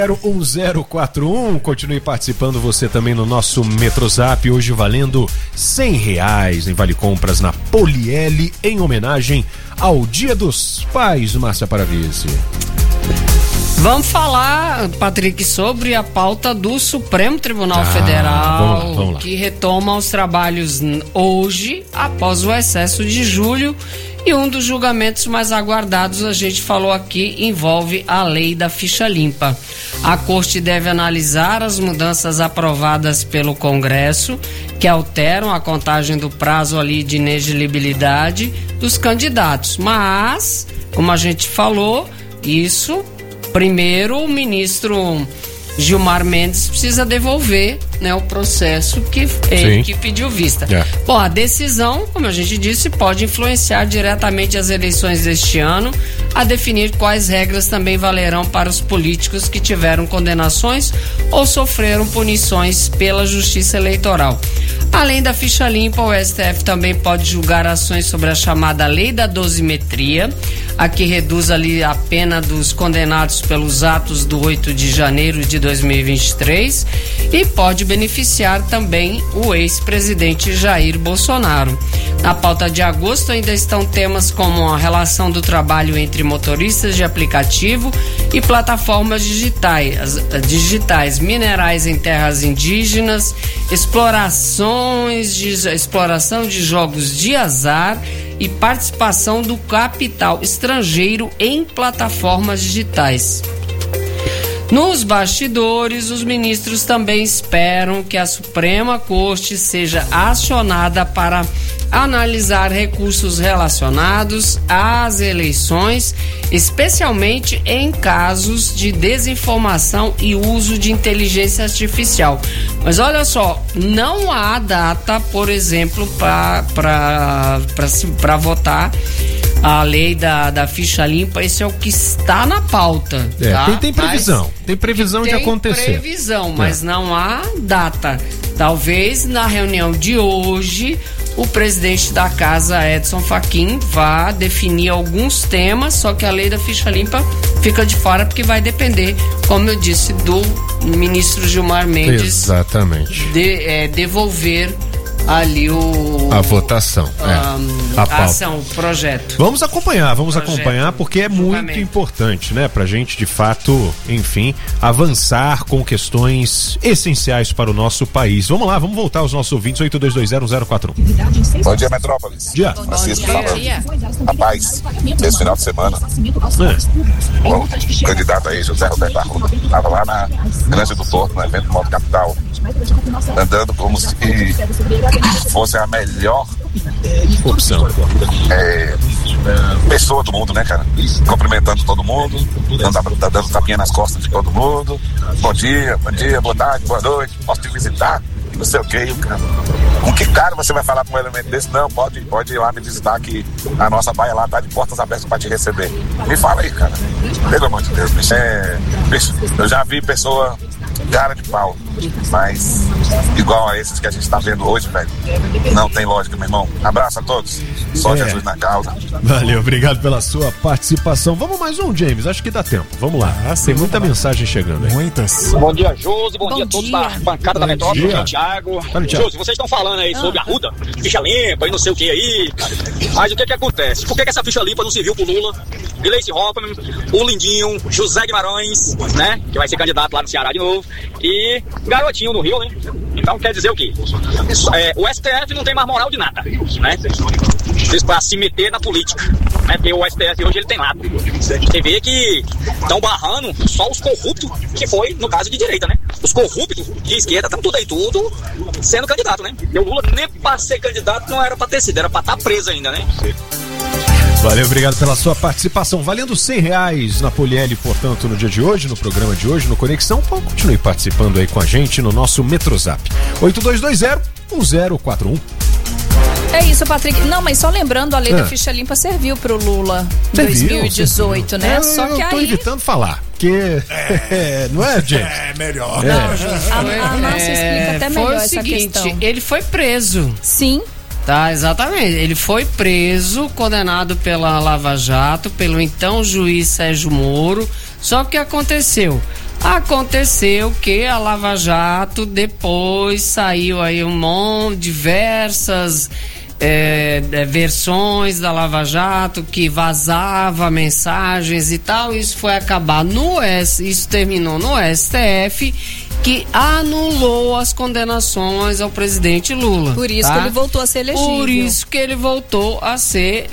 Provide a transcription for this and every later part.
1041, continue participando você também no nosso Metrozap, hoje valendo R$100 em Vale Compras na Poliel, em homenagem ao Dia dos Pais, Márcia Paravise. Vamos falar, Patrick, sobre a pauta do Supremo Tribunal Federal, vamos lá. Que retoma os trabalhos hoje, após o excesso de julho. E um dos julgamentos mais aguardados, a gente falou aqui, envolve a lei da ficha limpa. A Corte deve analisar as mudanças aprovadas pelo Congresso, que alteram a contagem do prazo ali de inelegibilidade dos candidatos. Mas, como a gente falou, isso, primeiro o ministro Gilmar Mendes precisa devolver, né, o processo que ele que pediu vista. Bom, a decisão, como a gente disse, pode influenciar diretamente as eleições deste ano, a definir quais regras também valerão para os políticos que tiveram condenações ou sofreram punições pela Justiça Eleitoral. Além da ficha limpa, o STF também pode julgar ações sobre a chamada lei da dosimetria, a que reduz ali a pena dos condenados pelos atos do 8 de janeiro de 2023 e pode beneficiar também o ex-presidente Jair Bolsonaro. Na pauta de agosto ainda estão temas como a relação do trabalho entre motoristas de aplicativo e plataformas digitais, minerais em terras indígenas, exploração de jogos de azar e participação do capital estrangeiro em plataformas digitais. Nos bastidores, os ministros também esperam que a Suprema Corte seja acionada para analisar recursos relacionados às eleições, especialmente em casos de desinformação e uso de inteligência artificial. Mas olha só, não há data, por exemplo, para votar a lei da ficha limpa. Esse é o que está na pauta. Tá? Tem previsão. Tem previsão de acontecer. Tem previsão, mas não há data. Talvez na reunião de hoje o presidente da casa, Edson Fachin, vá definir alguns temas, só que a lei da ficha limpa fica de fora porque vai depender, como eu disse, do ministro Gilmar Mendes. Exatamente. Devolver ali a votação, a ação, o projeto. Vamos acompanhar, porque é muito importante, né, pra gente, de fato, enfim, avançar com questões essenciais para o nosso país. Vamos lá, vamos voltar aos nossos ouvintes, 82201041. Bom dia, Metrópolis. Dia. Francisco falando. Rapaz, esse final de semana, o candidato aí, José Roberto Arruda, estava lá na Grande do Porto, no evento Moto Capital, andando como se fosse a melhor opção, pessoa do mundo, né, cara? Cumprimentando todo mundo, dando tapinha nas costas de todo mundo. Bom dia, boa tarde, boa noite, posso te visitar? Não sei o que, com que cara você vai falar com um elemento desse? Não, pode ir lá me visitar, que a nossa baia lá tá de portas abertas pra te receber. Me fala aí, cara, pelo amor de Deus, bicho, eu já vi pessoa cara de pau, mas igual a esses que a gente tá vendo hoje, velho, não tem lógica, meu irmão. Abraço a todos, só Jesus na causa. Valeu, obrigado pela sua participação. Vamos mais um, James, acho que dá tempo. Vamos lá, tem muita mensagem chegando aí. Muitas. Bom dia, Josi, bom dia a todos da bancada da Metrópole, Thiago. Josi, vocês estão falando aí sobre a Arruda, ficha limpa e não sei o que aí, mas o que acontece? Por que essa ficha limpa não serviu pro Lula, Gleice Hoffmann, o Lindinho, José Guimarães, né, que vai ser candidato lá no Ceará de novo, e Garotinho no Rio, né? Então quer dizer o quê? O STF não tem mais moral de nada, né? Pra se meter na política, né? Porque o STF hoje ele tem lado. Você vê que estão barrando só os corruptos, que foi no caso de direita, né? Os corruptos de esquerda estão tudo sendo candidato, né? E o Lula nem pra ser candidato não era pra ter sido, era pra estar preso ainda, né? Valeu, obrigado pela sua participação. Valendo R$100 na Poliel, portanto, no dia de hoje, no programa de hoje, no Conexão. Continue participando aí com a gente no nosso Metrozap. 82201041. É isso, Patrick. Não, mas só lembrando, a lei da ficha limpa serviu pro Lula em 2018, né? Só que eu tô aí... evitando falar, porque... não é, James? É melhor. Não, gente, a Márcia explica até melhor essa questão. Ele foi preso. Sim. Tá, exatamente. Ele foi preso, condenado pela Lava Jato, pelo então juiz Sérgio Moro. Só que o que aconteceu? Aconteceu que a Lava Jato depois saiu aí diversas versões da Lava Jato que vazava mensagens e tal. Isso foi acabar isso terminou no STF, que anulou as condenações ao presidente Lula. Por isso que ele voltou a ser elegível. Por isso que ele voltou a ser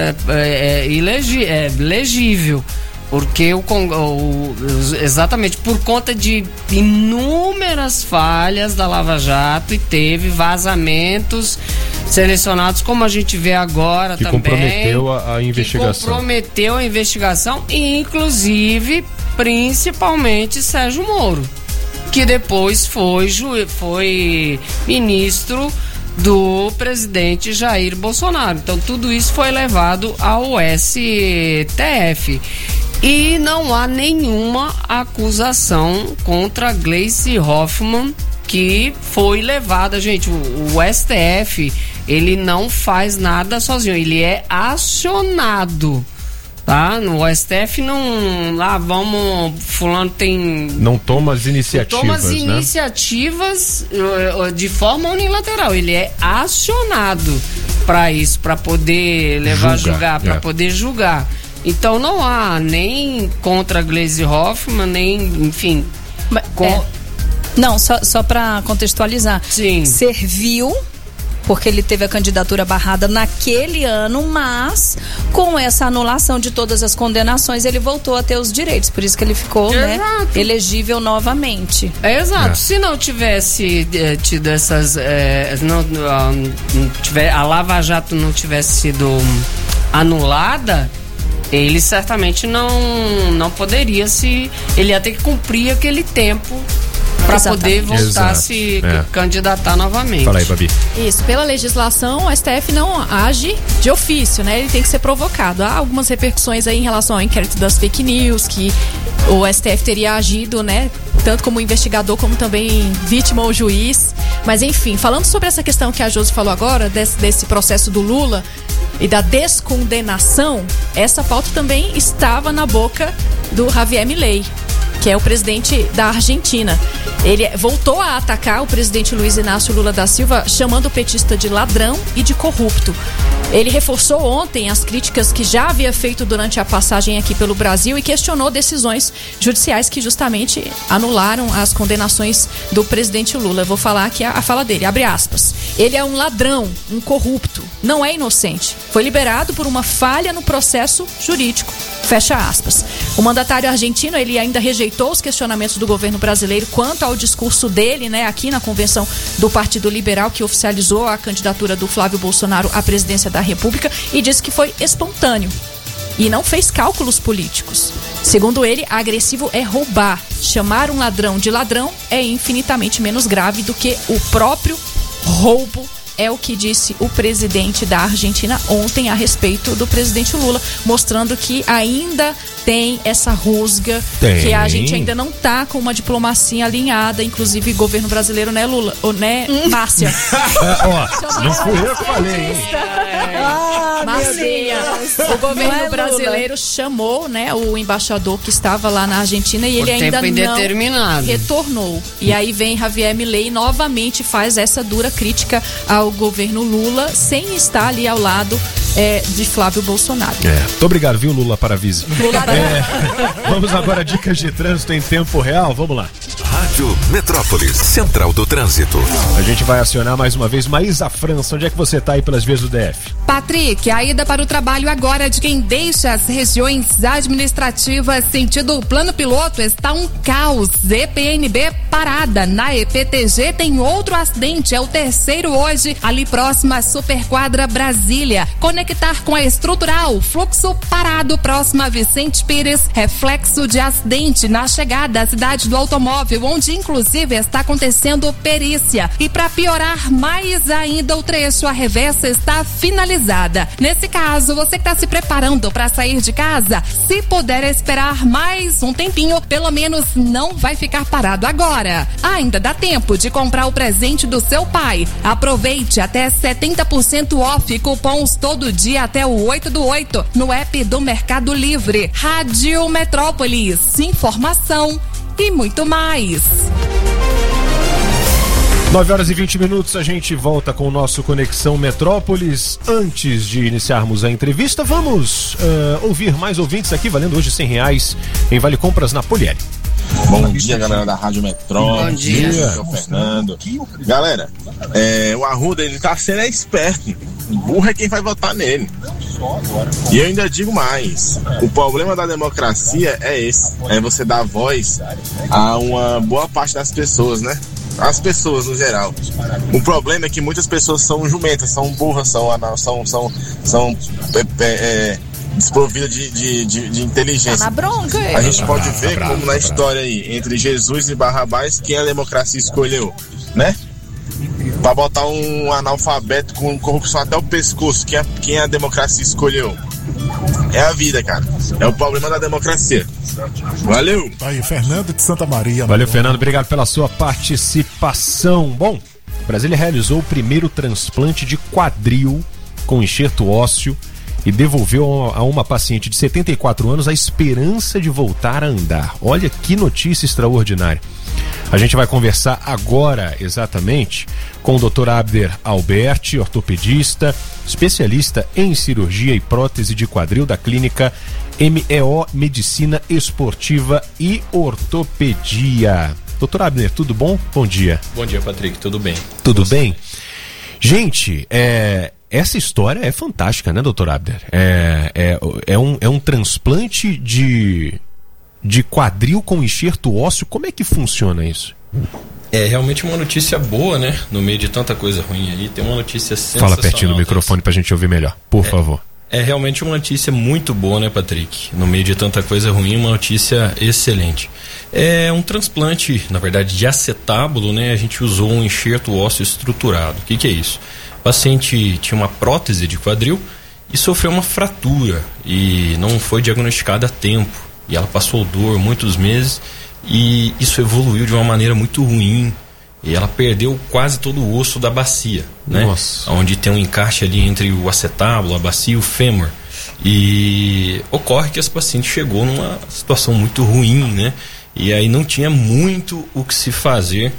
elegível. Porque exatamente por conta de inúmeras falhas da Lava Jato, e teve vazamentos selecionados, como a gente vê agora que também. Comprometeu a investigação. Que comprometeu a investigação, e inclusive, principalmente, Sérgio Moro, que depois foi ministro do presidente Jair Bolsonaro. Então tudo isso foi levado ao STF. E não há nenhuma acusação contra Gleisi Hoffmann, que foi levada, gente. O STF, ele não faz nada sozinho, ele é acionado, tá? No STF não, fulano tem... Não toma as iniciativas, toma as iniciativas de forma unilateral, ele é acionado para isso, para poder julgar, para poder julgar. Então não há nem contra Gleisi Hoffmann, nem, enfim... Não, só para contextualizar. Sim. Serviu, porque ele teve a candidatura barrada naquele ano, mas com essa anulação de todas as condenações, ele voltou a ter os direitos. Por isso que ele ficou, elegível novamente. Exato. Se não tivesse tido essas... a Lava Jato não tivesse sido anulada, ele certamente não poderia ele ia ter que cumprir aquele tempo para poder voltar a se candidatar novamente. Fala aí, Babi. Isso, pela legislação, o STF não age de ofício, né? Ele tem que ser provocado. Há algumas repercussões aí em relação ao inquérito das fake news, que o STF teria agido, né? Tanto como investigador, como também vítima ou juiz. Mas enfim, falando sobre essa questão que a Josi falou agora, desse processo do Lula e da descondenação, essa pauta também estava na boca do Javier Milei, que é o presidente da Argentina. Ele voltou a atacar o presidente Luiz Inácio Lula da Silva, chamando o petista de ladrão e de corrupto. Ele reforçou ontem as críticas que já havia feito durante a passagem aqui pelo Brasil e questionou decisões judiciais que justamente anularam as condenações do presidente Lula. Eu vou falar aqui a fala dele, abre aspas. Ele é um ladrão, um corrupto, não é inocente. Foi liberado por uma falha no processo jurídico. Fecha aspas. O mandatário argentino, ele ainda rejeitou os questionamentos do governo brasileiro quanto ao discurso dele, né, aqui na convenção do Partido Liberal, que oficializou a candidatura do Flávio Bolsonaro à presidência da República, e disse que foi espontâneo e não fez cálculos políticos. Segundo ele, agressivo é roubar. Chamar um ladrão de ladrão é infinitamente menos grave do que o próprio roubo. É o que disse o presidente da Argentina ontem a respeito do presidente Lula, mostrando que ainda tem essa rusga, que a gente ainda não tá com uma diplomacia alinhada, inclusive governo brasileiro, né, Lula? Ou, né, Márcia? Não fui eu que falei, hein? Marcinha, o governo brasileiro chamou, né, o embaixador que estava lá na Argentina e ele ainda não retornou. E aí vem Javier Milei novamente faz essa dura crítica ao governo Lula, sem estar ali ao lado de Flávio Bolsonaro. Muito obrigado, viu, Lula Paravise. Vamos agora a dicas de trânsito em tempo real, vamos lá. Rádio Metrópolis, Central do Trânsito. A gente vai acionar mais uma vez Maísa França. Onde é que você tá aí pelas vias do DF? Patrick, a ida para o trabalho agora de quem deixa as regiões administrativas sentido plano piloto está um caos. EPNB parada. Na EPTG tem outro acidente, é o terceiro hoje, ali próxima à Superquadra Brasília. Conectar com a estrutural, fluxo parado próxima a Vicente Pires, reflexo de acidente na chegada à cidade do automóvel, onde inclusive está acontecendo perícia. E para piorar mais ainda o trecho, a reversa está finalizada. Nesse caso, você que está se preparando para sair de casa, se puder esperar mais um tempinho, pelo menos não vai ficar parado agora. Ainda dá tempo de comprar o presente do seu pai. Aproveite até 70% off, cupons todo dia até o 8/8 no app do Mercado Livre. Rádio Metrópolis, informação e muito mais. 9h20, a gente volta com o nosso Conexão Metrópolis. Antes de iniciarmos a entrevista, vamos ouvir mais ouvintes aqui, valendo hoje R$100 em Vale Compras na Polieri. Bom dia, galera da Rádio Metrópolis. Bom dia. Eu sou o Fernando. Galera, o Arruda, ele tá sendo esperto. Burro é quem vai votar nele. E eu ainda digo mais, o problema da democracia é esse, é você dar voz a uma boa parte das pessoas, né? As pessoas no geral. O problema é que muitas pessoas são jumentas, são burras, são desprovidas de inteligência. Tá na bronca, a gente pode ver como na história aí, entre Jesus e Barrabás, quem a democracia escolheu, né? Pra botar um analfabeto com corrupção até o pescoço, quem a democracia escolheu? É a vida, cara. É o problema da democracia. Valeu! Aí, Fernando de Santa Maria. Valeu, Fernando. Obrigado pela sua participação. Bom, Brasília realizou o primeiro transplante de quadril com enxerto ósseo e devolveu a uma paciente de 74 anos a esperança de voltar a andar. Olha que notícia extraordinária. A gente vai conversar agora, exatamente, com o Dr. Abder Alberti, ortopedista, especialista em cirurgia e prótese de quadril da clínica MEO Medicina Esportiva e Ortopedia. Dr. Abder, tudo bom? Bom dia. Bom dia, Patrick. Tudo bem? Tudo bem? Gente, essa história é fantástica, né, Dr. Abder? É um transplante de quadril com enxerto ósseo. Como é que funciona isso? É realmente uma notícia boa, né? No meio de tanta coisa ruim aí, tem uma notícia sensacional. Fala pertinho do microfone pra gente ouvir melhor, por favor. É realmente uma notícia muito boa, né, Patrick? No meio de tanta coisa ruim, uma notícia excelente. É um transplante, na verdade, de acetábulo, né? A gente usou um enxerto ósseo estruturado. O que é isso? O paciente tinha uma prótese de quadril e sofreu uma fratura e não foi diagnosticada a tempo. E ela passou dor muitos meses e isso evoluiu de uma maneira muito ruim. E ela perdeu quase todo o osso da bacia, né? Nossa. Onde tem um encaixe ali entre o acetábulo, a bacia e o fêmur. E ocorre que esse paciente chegou numa situação muito ruim, né? E aí não tinha muito o que se fazer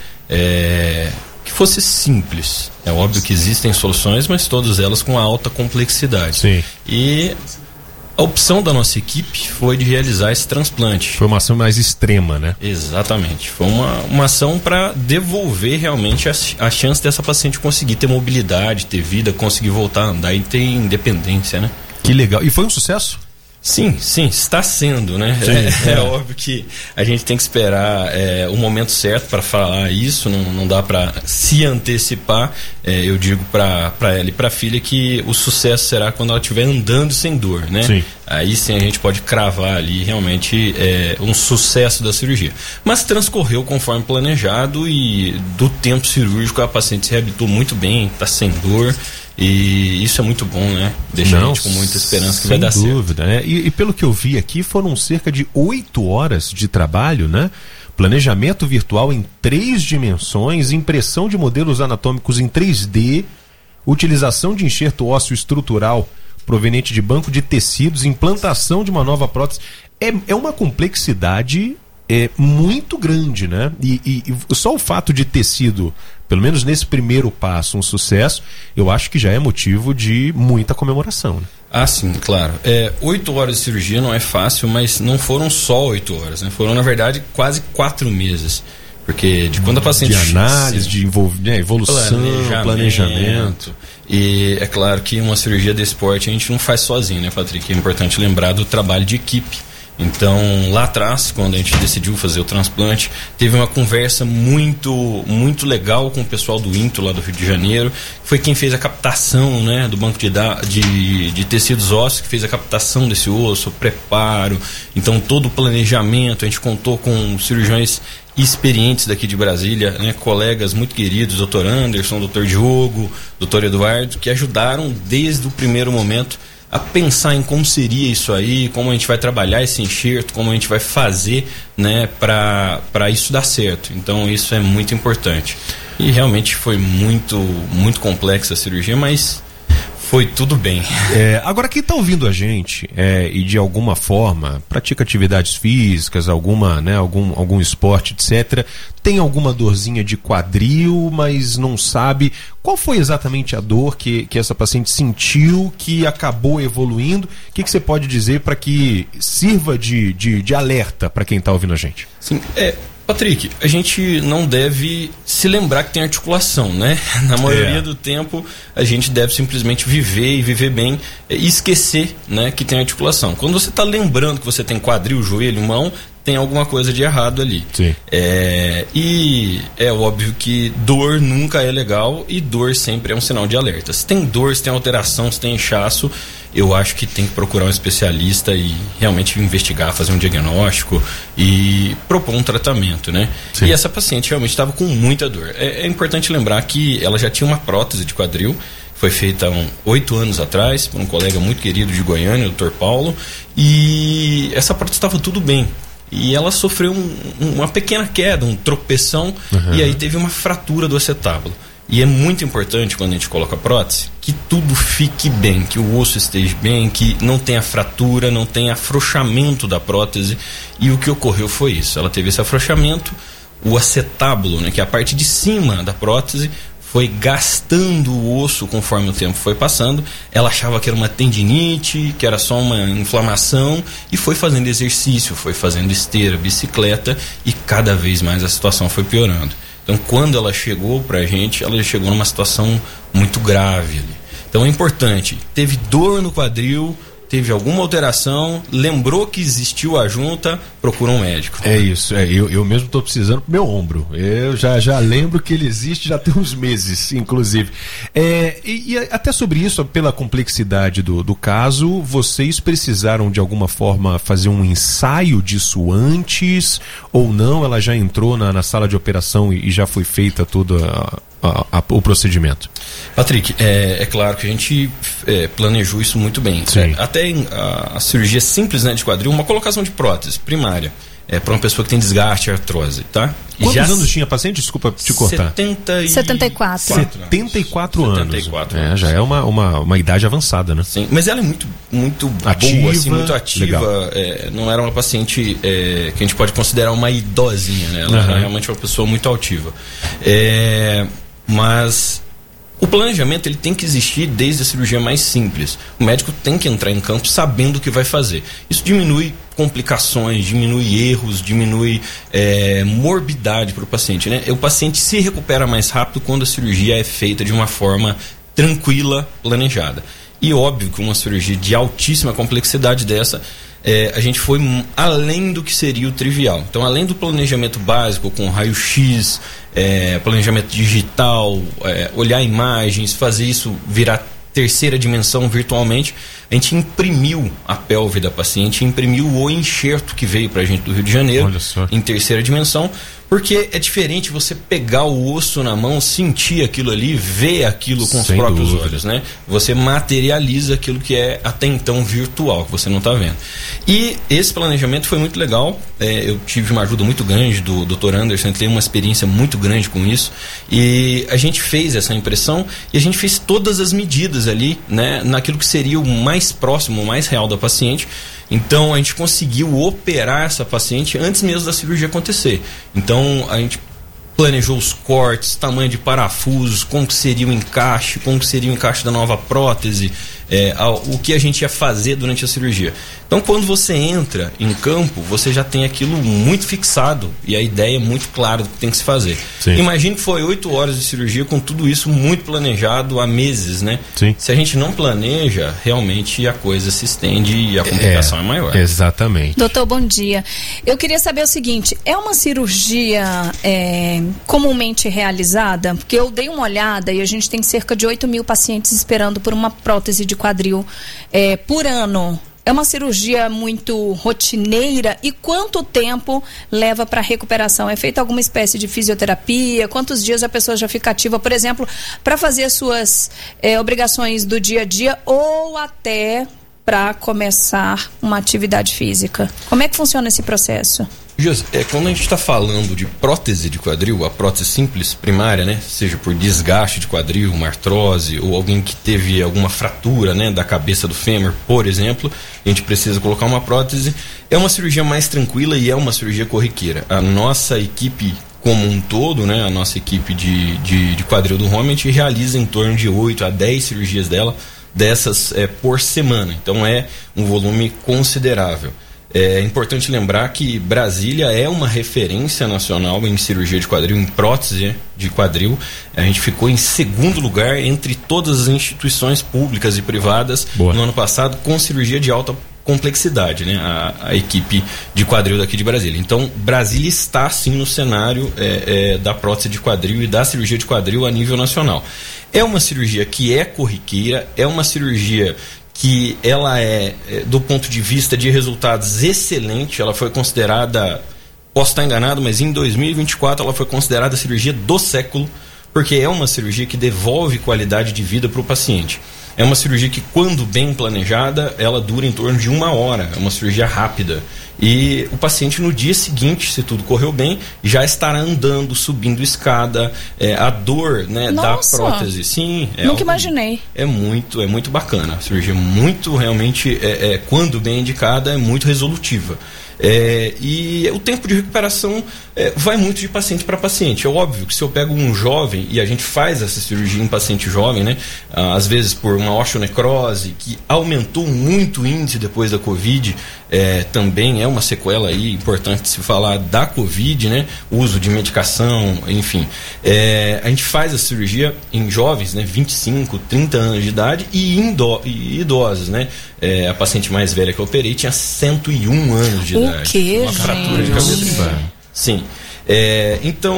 que fosse simples. É óbvio que existem soluções, mas todas elas com alta complexidade. Sim. E a opção da nossa equipe foi de realizar esse transplante. Foi uma ação mais extrema, né? Exatamente. Foi uma ação para devolver realmente a chance dessa paciente conseguir ter mobilidade, ter vida, conseguir voltar a andar e ter independência, né? Que legal. E foi um sucesso? Sim, está sendo, né? É óbvio que a gente tem que esperar o momento certo para falar isso, não dá para se antecipar. Eu digo para ela e para a filha que o sucesso será quando ela estiver andando sem dor, né? Sim. Aí sim a gente pode cravar ali realmente um sucesso da cirurgia. Mas transcorreu conforme planejado e do tempo cirúrgico a paciente se reabilitou muito bem, está sem dor. E isso é muito bom, né? Deixa a gente com muita esperança que vai dar certo. Sem dúvida, né? E pelo que eu vi aqui, foram cerca de 8 horas de trabalho, né? Planejamento virtual em 3 dimensões, impressão de modelos anatômicos em 3D, utilização de enxerto ósseo estrutural proveniente de banco de tecidos, implantação de uma nova prótese. É uma complexidade muito grande, né? E só o fato de ter sido, pelo menos nesse primeiro passo, um sucesso, eu acho que já é motivo de muita comemoração, né? Ah, sim, claro. 8 horas de cirurgia não é fácil, mas não foram só 8 horas, né? Foram, na verdade, quase 4 meses. Porque de quando a paciente... De análise, de evolução, planejamento. E é claro que uma cirurgia desse porte a gente não faz sozinho, né, Patrick? É importante lembrar do trabalho de equipe. Então, lá atrás, quando a gente decidiu fazer o transplante, teve uma conversa muito, muito legal com o pessoal do INTO lá do Rio de Janeiro. Foi quem fez a captação, né, do banco de tecidos ósseos, que fez a captação desse osso, o preparo. Então, todo o planejamento, a gente contou com cirurgiões experientes daqui de Brasília, né, colegas muito queridos, Dr. Anderson, Dr. Diogo, Dr. Eduardo, que ajudaram desde o primeiro momento a pensar em como seria isso aí, como a gente vai trabalhar esse enxerto, como a gente vai fazer, né, para isso dar certo. Então isso é muito importante. E realmente foi muito, muito complexa a cirurgia, mas Foi tudo bem. Agora, quem está ouvindo a gente e de alguma forma pratica atividades físicas, algum esporte, etc., tem alguma dorzinha de quadril, mas não sabe qual foi exatamente a dor que essa paciente sentiu, que acabou evoluindo. O que você pode dizer para que sirva de alerta para quem está ouvindo a gente? Sim, Patrick, a gente não deve se lembrar que tem articulação, né? Na maioria do tempo, a gente deve simplesmente viver e viver bem e esquecer, né, que tem articulação. Quando você está lembrando que você tem quadril, joelho, mão, tem alguma coisa de errado ali. Sim. E é óbvio que dor nunca é legal e dor sempre é um sinal de alerta. Se tem dor, se tem alteração, se tem inchaço, eu acho que tem que procurar um especialista e realmente investigar, fazer um diagnóstico e propor um tratamento, né? Sim. E essa paciente realmente estava com muita dor. É importante lembrar que ela já tinha uma prótese de quadril, foi feita há 8 anos atrás por um colega muito querido de Goiânia, o Dr. Paulo, e essa prótese estava tudo bem. E ela sofreu uma pequena queda, um tropeção, e aí teve uma fratura do acetábulo. E é muito importante, quando a gente coloca a prótese, que tudo fique bem, que o osso esteja bem, que não tenha fratura, não tenha afrouxamento da prótese. E o que ocorreu foi isso. Ela teve esse afrouxamento, o acetábulo, né, que é a parte de cima da prótese, foi gastando o osso conforme o tempo foi passando. Ela achava que era uma tendinite, que era só uma inflamação, e foi fazendo exercício, foi fazendo esteira, bicicleta, e cada vez mais a situação foi piorando. Então, quando ela chegou pra gente, ela chegou numa situação muito grave ali. Então é importante, teve dor no quadril, teve alguma alteração, lembrou que existiu a junta, procura um médico. É isso, eu mesmo estou precisando pro meu ombro. Eu já lembro que ele existe já tem uns meses, inclusive. E até sobre isso, pela complexidade do caso, vocês precisaram de alguma forma fazer um ensaio disso antes ou não? Ela já entrou na sala de operação e já foi feita toda o procedimento? Patrick, é claro que a gente planejou isso muito bem. Até a cirurgia simples, né, de quadril, uma colocação de prótese primária, para uma pessoa que tem desgaste e artrose, tá? Quantos anos tinha a paciente? Desculpa te cortar. 74. 74 anos. 74 anos. Já é uma idade avançada, né? Sim, mas ela é muito ativa, boa, assim, muito ativa. Não era uma paciente que a gente pode considerar uma idosinha, né? Ela era realmente uma pessoa muito ativa. Mas o planejamento, ele tem que existir desde a cirurgia mais simples. O médico tem que entrar em campo sabendo o que vai fazer. Isso diminui complicações, diminui erros, diminui morbidade para o paciente, né? O paciente se recupera mais rápido quando a cirurgia é feita de uma forma tranquila, planejada. E óbvio que uma cirurgia de altíssima complexidade dessa, a gente foi além do que seria o trivial. Então, além do planejamento básico com raio-x, planejamento digital, olhar imagens, fazer isso virar terceira dimensão virtualmente, a gente imprimiu a pelve da paciente, imprimiu o enxerto que veio pra gente do Rio de Janeiro em terceira dimensão, porque é diferente você pegar o osso na mão, sentir aquilo ali, ver aquilo com os próprios olhos, né? Você materializa aquilo que é até então virtual, que você não está vendo. E esse planejamento foi muito legal. Eu tive uma ajuda muito grande do Dr. Anderson, ele tem uma experiência muito grande com isso, e a gente fez essa impressão e a gente fez todas as medidas ali, né, naquilo que seria o mais próximo, o mais real da paciente. Então a gente conseguiu operar essa paciente antes mesmo da cirurgia acontecer. Então a gente planejou os cortes, tamanho de parafusos, como que seria o encaixe, da nova prótese, o que a gente ia fazer durante a cirurgia. Então, quando você entra em campo, você já tem aquilo muito fixado e a ideia é muito clara do que tem que se fazer. Sim. Imagine que foi 8 horas de cirurgia com tudo isso muito planejado há meses, né? Sim. Se a gente não planeja, realmente a coisa se estende e a complicação é maior. Exatamente. Doutor, bom dia. Eu queria saber o seguinte, é uma cirurgia comumente realizada? Porque eu dei uma olhada e a gente tem cerca de 8 mil pacientes esperando por uma prótese de quadril por ano. É uma cirurgia muito rotineira e quanto tempo leva para a recuperação? É feita alguma espécie de fisioterapia? Quantos dias a pessoa já fica ativa, por exemplo, para fazer as suas obrigações do dia a dia ou até para começar uma atividade física? Como é que funciona esse processo? Quando a gente está falando de prótese de quadril, a prótese simples primária, né, seja por desgaste de quadril, uma artrose, ou alguém que teve alguma fratura, né, da cabeça do fêmur, por exemplo, a gente precisa colocar uma prótese. É uma cirurgia mais tranquila e é uma cirurgia corriqueira. A nossa equipe como um todo, né, a nossa equipe de quadril do home, a gente realiza em torno de 8 a 10 cirurgias dessas por semana. Então é um volume considerável. É importante lembrar que Brasília é uma referência nacional em cirurgia de quadril, em prótese de quadril. A gente ficou em segundo lugar entre todas as instituições públicas e privadas no ano passado com cirurgia de alta complexidade, né? A equipe de quadril daqui de Brasília. Então, Brasília está sim no cenário da prótese de quadril e da cirurgia de quadril a nível nacional. É uma cirurgia que é corriqueira, é uma cirurgia que ela do ponto de vista de resultados, excelente. Ela foi considerada, posso estar enganado, mas em 2024 ela foi considerada a cirurgia do século, porque é uma cirurgia que devolve qualidade de vida para o paciente. É uma cirurgia que, quando bem planejada, ela dura em torno de 1 hora. É uma cirurgia rápida. E o paciente, no dia seguinte, se tudo correu bem, já estará andando, subindo escada. A dor, né, da prótese. Sim. Nunca imaginei. É muito bacana. A cirurgia muito, realmente, quando bem indicada, é muito resolutiva. E o tempo de recuperação vai muito de paciente para paciente. É óbvio que se eu pego um jovem, e a gente faz essa cirurgia em paciente jovem, né, às vezes por uma osteonecrose, que aumentou muito o índice depois da Covid, também é uma sequela aí importante se falar da Covid, né, uso de medicação, enfim. A gente faz a cirurgia em jovens, né, 25, 30 anos de idade e idosos, né. A paciente mais velha que eu operei tinha 101 anos de idade. Uma fratura de cabeça de barro. Sim. Então,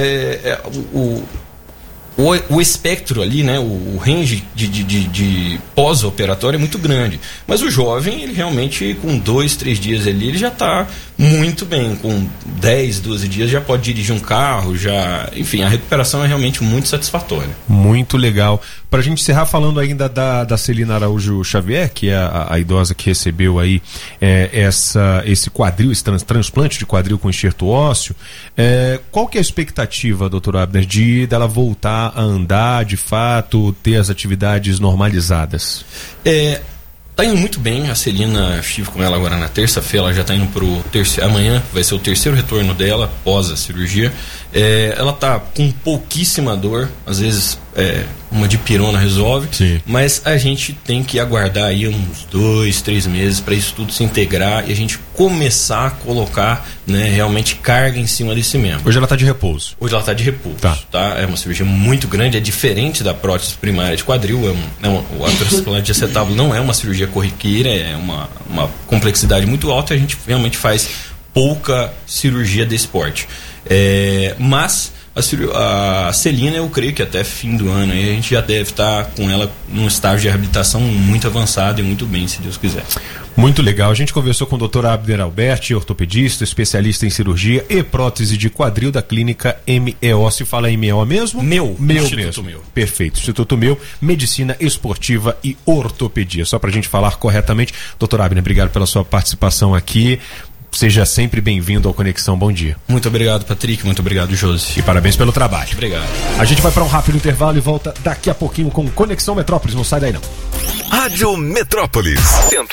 o espectro ali, né, o range de pós-operatório é muito grande. Mas o jovem, ele realmente, com 2, 3 dias ali, ele já está muito bem. Com 10, 12 dias já pode dirigir um carro, enfim, a recuperação é realmente muito satisfatória. Muito legal. Para a gente encerrar falando ainda da Celina Araújo Xavier, que é a idosa que recebeu aí esse quadril, esse transplante de quadril com enxerto ósseo, qual que é a expectativa, doutor Abner, dela voltar a andar, de fato, ter as atividades normalizadas? Tá indo muito bem. A Celina, estive com ela agora na terça-feira, ela já tá indo pro amanhã vai ser o terceiro retorno dela após a cirurgia. Ela tá com pouquíssima dor, às vezes uma dipirona resolve. Sim. Mas a gente tem que aguardar aí uns 2, 3 meses para isso tudo se integrar e a gente começar a colocar, né, realmente carga em cima desse membro. Hoje ela tá de repouso. Hoje ela tá de repouso, tá? É uma cirurgia muito grande, é diferente da prótese primária de quadril. O transplante de acetábulo não é uma cirurgia corriqueira, é uma complexidade muito alta e a gente realmente faz pouca cirurgia desse porte. Mas a Celina, eu creio que até fim do ano aí a gente já deve estar com ela num estágio de reabilitação muito avançado e muito bem, se Deus quiser. Muito legal. A gente conversou com o Dr. Abner Alberti, ortopedista, especialista em cirurgia e prótese de quadril da clínica MEO. Se fala MEO mesmo? Meu mesmo. Meu. Perfeito. Instituto Meu, Medicina Esportiva e Ortopedia. Só pra gente falar corretamente. Dr. Abner, obrigado pela sua participação aqui. Seja sempre bem-vindo ao Conexão Bom Dia. Muito obrigado, Patrick. Muito obrigado, Josi. E parabéns pelo trabalho. Obrigado. A gente vai para um rápido intervalo e volta daqui a pouquinho com Conexão Metrópolis. Não sai daí, não. Rádio Metrópolis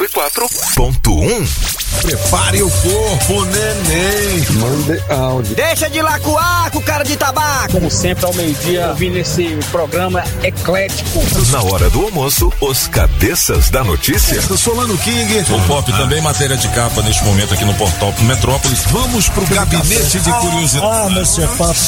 104.1. Prepare o corpo, neném. Mande áudio. Deixa de lacuar com cara de tabaco. Como sempre, ao meio-dia, ouvindo esse programa eclético. Na hora do almoço, os cabeças da notícia. Eu sou Lano King. O Pop também matéria de capa neste momento aqui no portal Metrópolis. Vamos pro gabinete de curiosidade. Monsieur Pop.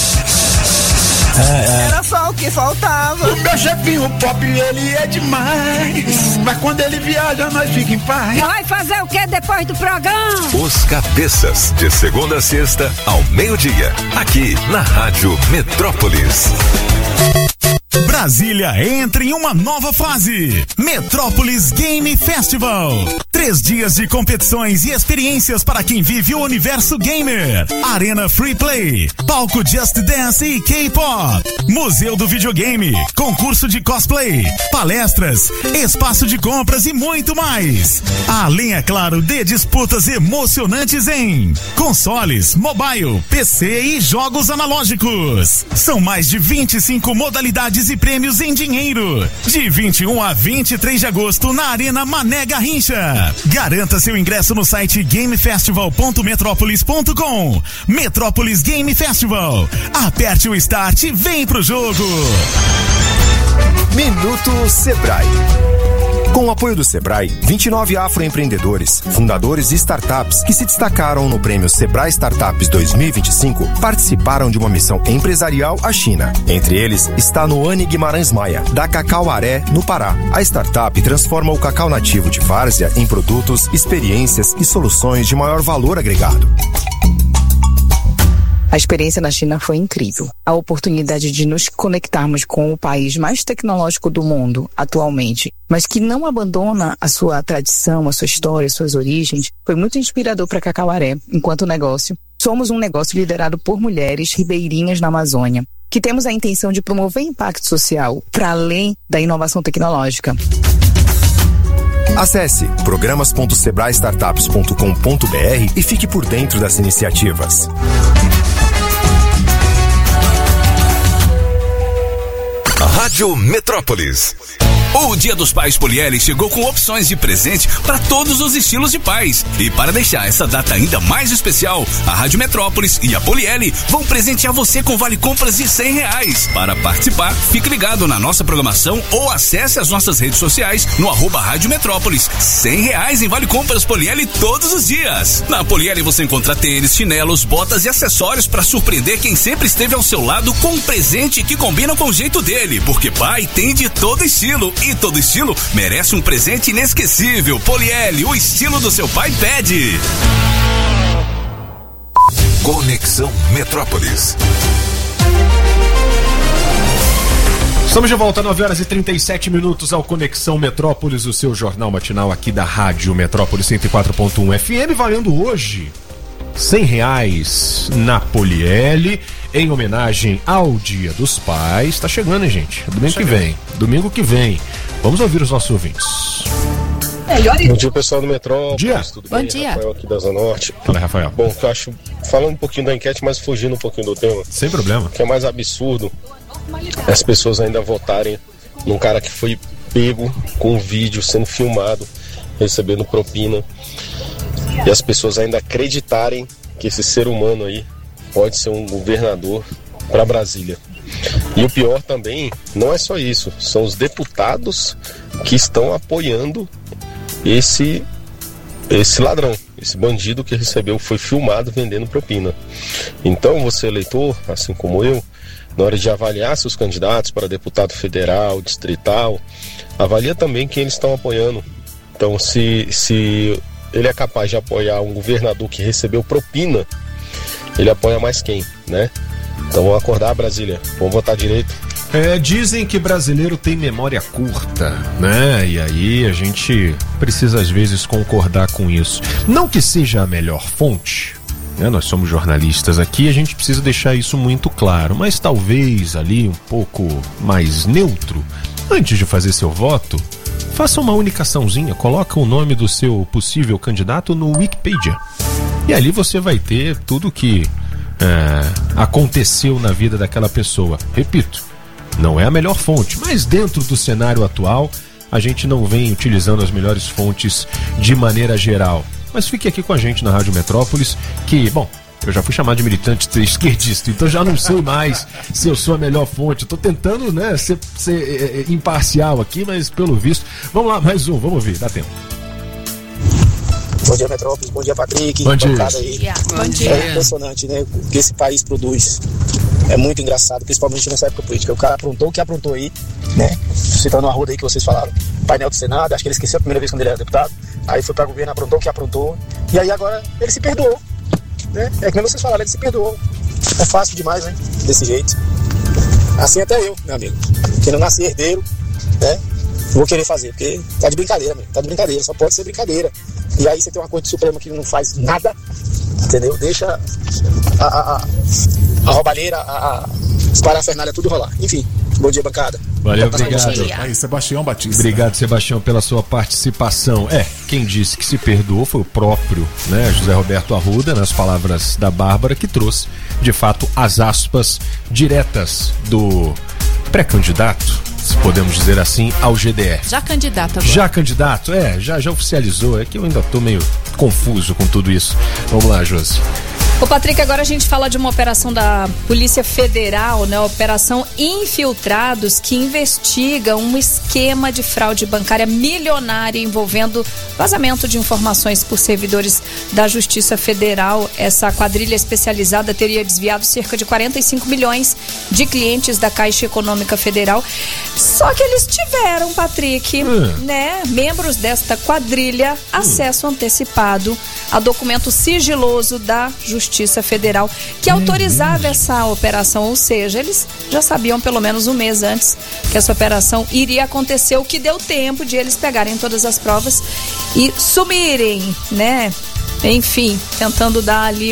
Era só o que faltava. O meu chefinho Pop, ele é demais. Mas quando ele viaja, nós fica em paz. Vai fazer o que depois do programa? Os cabeças, de segunda a sexta, ao meio-dia. Aqui na Rádio Metrópolis. Brasília entra em uma nova fase. Metrópolis Game Festival. 3 dias de competições e experiências para quem vive o universo gamer. Arena Free Play, palco Just Dance e K-Pop, Museu do Videogame, concurso de cosplay, palestras, espaço de compras e muito mais. Além, é claro, de disputas emocionantes em consoles, mobile, PC e jogos analógicos. São mais de 25 modalidades e prêmios em dinheiro. De 21 a 23 de agosto na Arena Mané Garrincha. Garanta seu ingresso no site gamefestival.metropolis.com. Metrópolis Game Festival. Aperte o start e vem pro jogo. Minuto Sebrae. Com o apoio do Sebrae, 29 afroempreendedores, fundadores de startups que se destacaram no prêmio Sebrae Startups 2025 participaram de uma missão empresarial à China. Entre eles está Noane Guimarães Maia, da Cacauaré, no Pará. A startup transforma o cacau nativo de várzea em produtos, experiências e soluções de maior valor agregado. A experiência na China foi incrível. A oportunidade de nos conectarmos com o país mais tecnológico do mundo atualmente, mas que não abandona a sua tradição, a sua história, suas origens, foi muito inspirador para Cacauaré, enquanto negócio. Somos um negócio liderado por mulheres ribeirinhas na Amazônia, que temos a intenção de promover impacto social para além da inovação tecnológica. Acesse programas.sebraestartups.com.br e fique por dentro das iniciativas. Rádio Metrópolis. O Dia dos Pais Polieli chegou com opções de presente para todos os estilos de pais. E para deixar essa data ainda mais especial, a Rádio Metrópolis e a Polieli vão presentear você com vale compras de R$100. Para participar, fique ligado na nossa programação ou acesse as nossas redes sociais no @Rádio Metrópolis. R$100 em vale compras Polieli todos os dias. Na Polieli você encontra tênis, chinelos, botas e acessórios para surpreender quem sempre esteve ao seu lado com um presente que combina com o jeito dele, porque pai tem de todo estilo. E todo estilo merece um presente inesquecível. Polieli, o estilo do seu pai pede. Conexão Metrópolis. Estamos de volta, 9h37 ao Conexão Metrópolis, o seu jornal matinal aqui da Rádio Metrópolis 104.1 FM, valendo hoje R$100 na Polieli, em homenagem ao Dia dos Pais. Tá chegando, hein, gente? Domingo que vem. Vamos ouvir os nossos ouvintes. Bom dia, pessoal do Metrópolis. Dia. Tudo Bom bem? dia. Rafael aqui da Zona Norte. Fala, Rafael. Bom, que eu acho, falando um pouquinho da enquete, mas fugindo um pouquinho do tema. Sem problema. O que é mais absurdo é as pessoas ainda votarem num cara que foi pego com um vídeo sendo filmado, recebendo propina, e as pessoas ainda acreditarem que esse ser humano aí pode ser um governador para Brasília. E o pior também não é só isso, são os deputados que estão apoiando esse ladrão, esse bandido que foi filmado vendendo propina. Então você, eleitor, assim como eu, na hora de avaliar seus candidatos para deputado federal, distrital, avalia também quem eles estão apoiando. Então se ele é capaz de apoiar um governador que recebeu propina, ele apoia mais quem, né? Então vamos acordar, Brasília, vamos votar direito. Dizem que brasileiro tem memória curta, né? E aí a gente precisa às vezes concordar com isso. Não que seja a melhor fonte, né? Nós somos jornalistas aqui, a gente precisa deixar isso muito claro, mas talvez ali um pouco mais neutro. Antes de fazer seu voto, faça uma unicaçãozinha, coloca o nome do seu possível candidato no Wikipedia. E ali você vai ter tudo que aconteceu na vida daquela pessoa. Repito, não é a melhor fonte, mas dentro do cenário atual, a gente não vem utilizando as melhores fontes de maneira geral. Mas fique aqui com a gente na Rádio Metrópolis, que, bom, eu já fui chamado de militante esquerdista, então já não sei mais se eu sou a melhor fonte. Eu tô tentando, né, ser imparcial aqui, mas pelo visto... Vamos lá, mais um, vamos ouvir, dá tempo. Bom dia, Metrópolis. Bom dia, Patrick. Bom dia. Bom dia. É impressionante, né? O que esse país produz. É muito engraçado, principalmente nessa época política. O cara aprontou o que aprontou aí, né? Citando a Arruda aí que vocês falaram. Painel do Senado, acho que ele esqueceu a primeira vez quando ele era deputado. Aí foi pra governo, aprontou o que aprontou. E aí agora ele se perdoou, né? É que nem vocês falaram, ele se perdoou. É fácil demais, né? Desse jeito. Assim até eu, meu amigo, que não nasci herdeiro, né? Vou querer fazer, porque tá de brincadeira, amigo. Tá de brincadeira, só pode ser brincadeira. E aí você tem uma Corte Suprema que não faz nada, entendeu? Deixa a roubalheira, a parafernália tudo rolar. Enfim, bom dia, bancada. Valeu, obrigado. Aí, Sebastião Batista. Obrigado, Sebastião, pela sua participação. Quem disse que se perdoou foi o próprio, né, José Roberto Arruda, nas palavras da Bárbara, que trouxe, de fato, as aspas diretas do pré-candidato, se podemos dizer assim, ao GDF. Já candidato agora. Já candidato? Já oficializou. É que eu ainda tô meio confuso com tudo isso. Vamos lá, Josi. Ô Patrick, agora a gente fala de uma operação da Polícia Federal, né? Operação Infiltrados, que investiga um esquema de fraude bancária milionária envolvendo vazamento de informações por servidores da Justiça Federal. Essa quadrilha especializada teria desviado cerca de 45 milhões de clientes da Caixa Econômica Federal. Só que eles tiveram, Patrick, né? Membros desta quadrilha, acesso antecipado a documento sigiloso da Justiça Federal que autorizava essa operação, ou seja, eles já sabiam pelo menos um mês antes que essa operação iria acontecer, o que deu tempo de eles pegarem todas as provas e sumirem, né? Enfim, tentando dar ali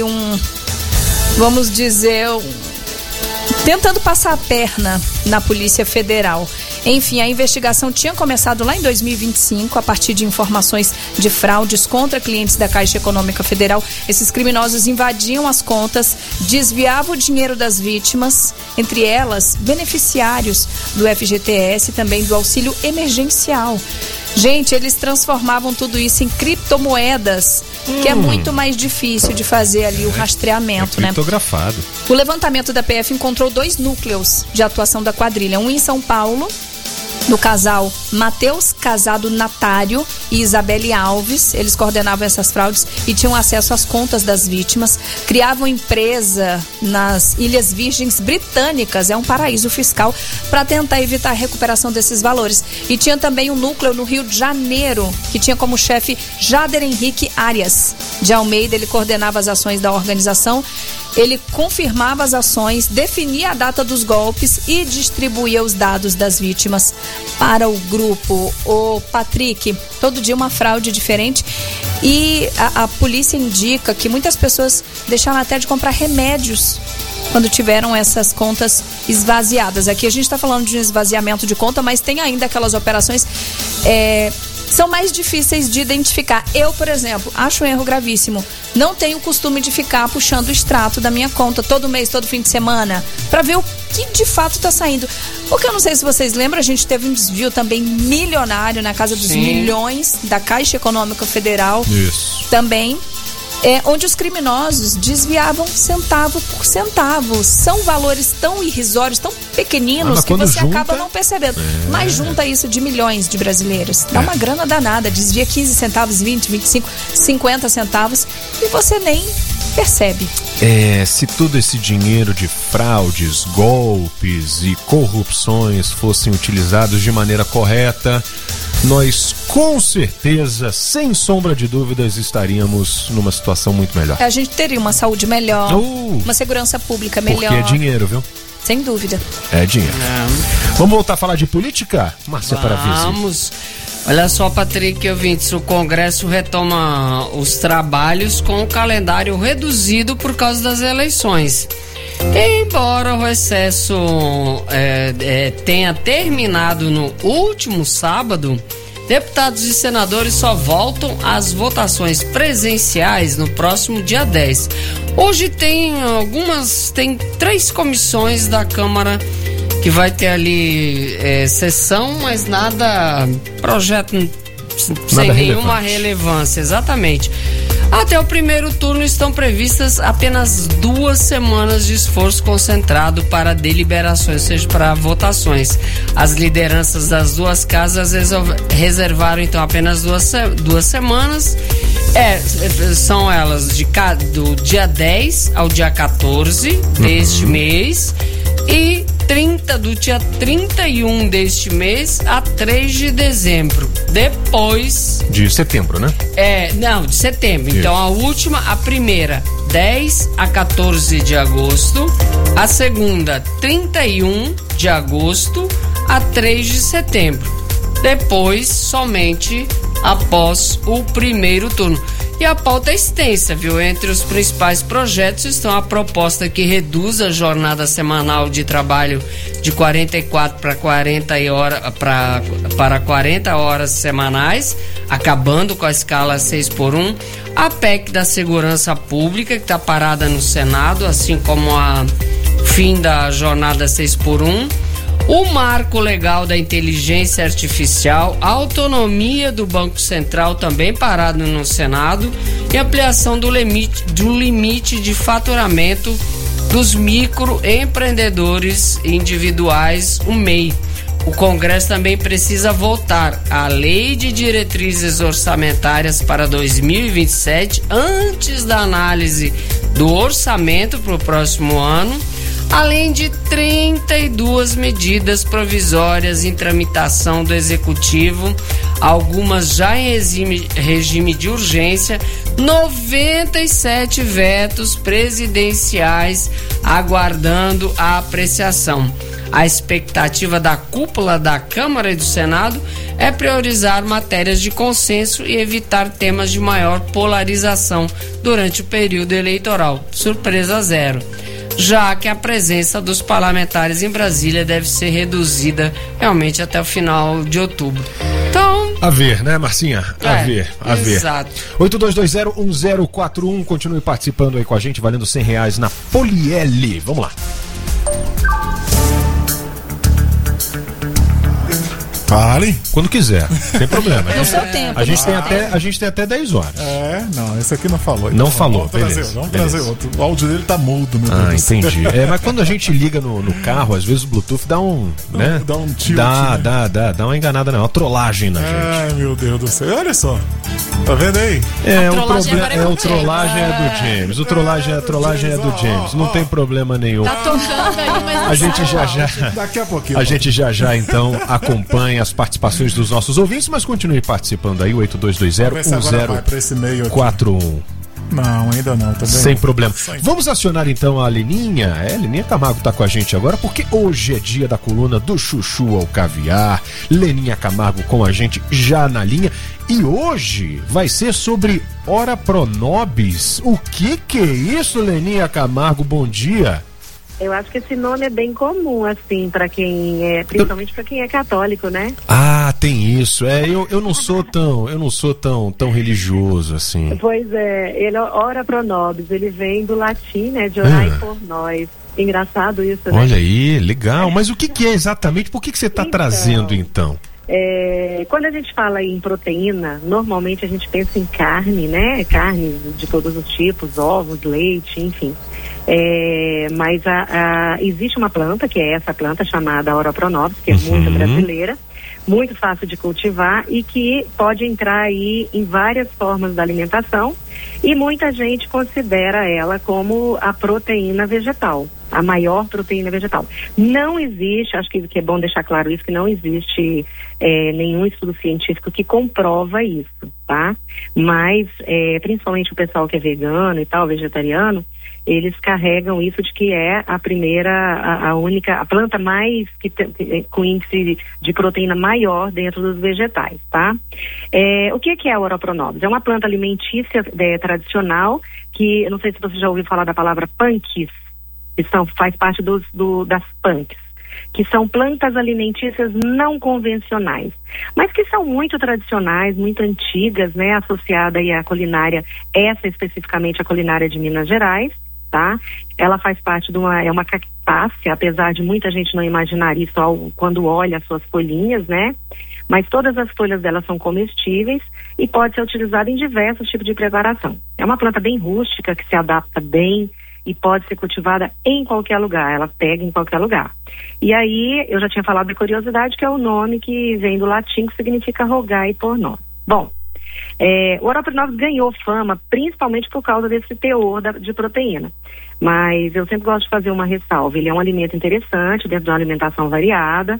vamos dizer, tentando passar a perna na Polícia Federal. Enfim, a investigação tinha começado lá em 2025, a partir de informações de fraudes contra clientes da Caixa Econômica Federal. Esses criminosos invadiam as contas, desviavam o dinheiro das vítimas, entre elas beneficiários do FGTS e também do auxílio emergencial. Gente, eles transformavam tudo isso em criptomoedas, que é muito mais difícil de fazer ali o rastreamento, né? Criptografado. O levantamento da PF encontrou 2 núcleos de atuação da quadrilha, um em São Paulo, do casal Matheus Casado Natário e Isabelle Alves. Eles coordenavam essas fraudes e tinham acesso às contas das vítimas, criavam empresa nas Ilhas Virgens Britânicas, é um paraíso fiscal, para tentar evitar a recuperação desses valores. E tinha também um núcleo no Rio de Janeiro, que tinha como chefe Jader Henrique Arias de Almeida. Ele coordenava as ações da organização, ele confirmava as ações, definia a data dos golpes e distribuía os dados das vítimas para o grupo. O Patrick, todo dia uma fraude diferente, e a polícia indica que muitas pessoas deixaram até de comprar remédios quando tiveram essas contas esvaziadas. Aqui a gente está falando de um esvaziamento de conta, mas tem ainda aquelas operações são mais difíceis de identificar. Eu, por exemplo, acho um erro gravíssimo. Não tenho o costume de ficar puxando o extrato da minha conta todo mês, todo fim de semana, para ver o que de fato está saindo. Porque eu não sei se vocês lembram, a gente teve um desvio também milionário na casa dos milhões da Caixa Econômica Federal. Isso. Também. Onde os criminosos desviavam centavo por centavo. São valores tão irrisórios, tão pequeninos, que você acaba não percebendo. Mas junta isso de milhões de brasileiros. Dá uma grana danada, desvia 15 centavos, 20, 25, 50 centavos e você nem percebe. Se todo esse dinheiro de fraudes, golpes e corrupções fossem utilizados de maneira correta, nós com certeza, sem sombra de dúvidas, estaríamos numa situação muito melhor. A gente teria uma saúde melhor, uma segurança pública melhor. Porque é dinheiro, viu? Sem dúvida. É dinheiro. Vamos voltar a falar de política, Márcia Paravisi? Vamos. Olha só, Patrick, ouvintes, o Congresso retoma os trabalhos com o calendário reduzido por causa das eleições. Embora o recesso tenha terminado no último sábado, deputados e senadores só voltam às votações presenciais no próximo dia 10. Hoje tem 3 comissões da Câmara que vai ter ali sessão, mas projeto sem nenhuma relevância, exatamente. Até o primeiro turno estão previstas apenas 2 semanas de esforço concentrado para deliberações, ou seja, para votações. As lideranças das 2 casas reservaram então apenas 2 semanas. São elas do dia 10 ao dia 14 deste mês e do dia 31 deste mês a 3 de dezembro. Depois... De setembro, né? De setembro. Isso. Então a primeira, 10 a 14 de agosto. A segunda, 31 de agosto a 3 de setembro. Depois, somente após o primeiro turno. E a pauta é extensa, viu? Entre os principais projetos estão a proposta que reduz a jornada semanal de trabalho de 44 para 40 horas semanais, acabando com a escala 6x1, a PEC da segurança pública, que está parada no Senado, assim como a fim da jornada 6x1, o marco legal da inteligência artificial, a autonomia do Banco Central, também parado no Senado, e ampliação do limite de faturamento dos microempreendedores individuais, o MEI. O Congresso também precisa votar a Lei de Diretrizes Orçamentárias para 2027 antes da análise do orçamento para o próximo ano, além de 32 medidas provisórias em tramitação do Executivo, algumas já em regime de urgência, 97 vetos presidenciais aguardando a apreciação. A expectativa da cúpula da Câmara e do Senado é priorizar matérias de consenso e evitar temas de maior polarização durante o período eleitoral. Surpresa zero, já que a presença dos parlamentares em Brasília deve ser reduzida realmente até o final de outubro. Então... A ver, né, Marcinha? A ver. Exato. 82201041, continue participando aí com a gente, valendo R$100 na Poliel. Vamos lá. Fale. Quando quiser, não tem problema. No seu tempo. A gente tem até 10 horas. Não, esse aqui não falou. Não falou, beleza. Vamos trazer outro. O áudio dele tá mudo, meu Deus. Entendi. Mas quando a gente liga no carro, às vezes o Bluetooth dá um, né? Dá um tilt. Dá uma enganada, não, uma trollagem na gente. Ai, meu Deus do céu. Olha só. Tá vendo aí? O trollagem é do James. A trollagem é do James. Não tem problema nenhum. Tá tocando aí, mas a gente já. Daqui a pouquinho. A gente já então acompanha as participações dos nossos ouvintes, mas continue participando aí, 82201041. Não, ainda não, também. Sem problema. Vamos acionar então a Leninha. Leninha Camargo tá com a gente agora, porque hoje é dia da coluna do Chuchu ao Caviar. Leninha Camargo com a gente já na linha. E hoje vai ser sobre Ora Pro Nobis. O que é isso, Leninha Camargo? Bom dia. Eu acho que esse nome é bem comum, assim, para quem é, principalmente para quem é católico, né? Ah, tem isso. Eu não sou tão religioso assim. Pois é, ele ora pro nobis, ele vem do latim, né, de orar por nós. Engraçado isso, né? Olha aí, legal. Mas o que é exatamente? Por que você está trazendo então? Quando a gente fala em proteína, normalmente a gente pensa em carne, né? Carne de todos os tipos, ovos, leite, enfim. Mas existe uma planta, que é essa planta chamada Ora Pro Nobis, que é muito brasileira, muito fácil de cultivar e que pode entrar aí em várias formas da alimentação, e muita gente considera ela como a proteína vegetal, a maior proteína vegetal. Não existe, acho que é bom deixar claro isso, que não existe nenhum estudo científico que comprova isso, tá? Mas, principalmente o pessoal que é vegano e tal, vegetariano, eles carregam isso de que é a primeira, a planta mais com índice de proteína maior dentro dos vegetais, tá? O que é a Ora Pro Nobis? É uma planta alimentícia tradicional, que eu não sei se você já ouviu falar da palavra punks, que faz parte das punks, que são plantas alimentícias não convencionais, mas que são muito tradicionais, muito antigas, né, associada aí à culinária, essa especificamente a culinária de Minas Gerais, tá? Ela faz parte de uma cactácea, apesar de muita gente não imaginar isso quando olha as suas folhinhas, né? Mas todas as folhas dela são comestíveis e pode ser utilizada em diversos tipos de preparação. É uma planta bem rústica, que se adapta bem e pode ser cultivada em qualquer lugar, ela pega em qualquer lugar. E aí, eu já tinha falado da curiosidade, que é o nome que vem do latim, que significa rogai por nós. Bom, o Ora Pro Nobis ganhou fama principalmente por causa desse teor de proteína, mas eu sempre gosto de fazer uma ressalva. Ele é um alimento interessante dentro de uma alimentação variada,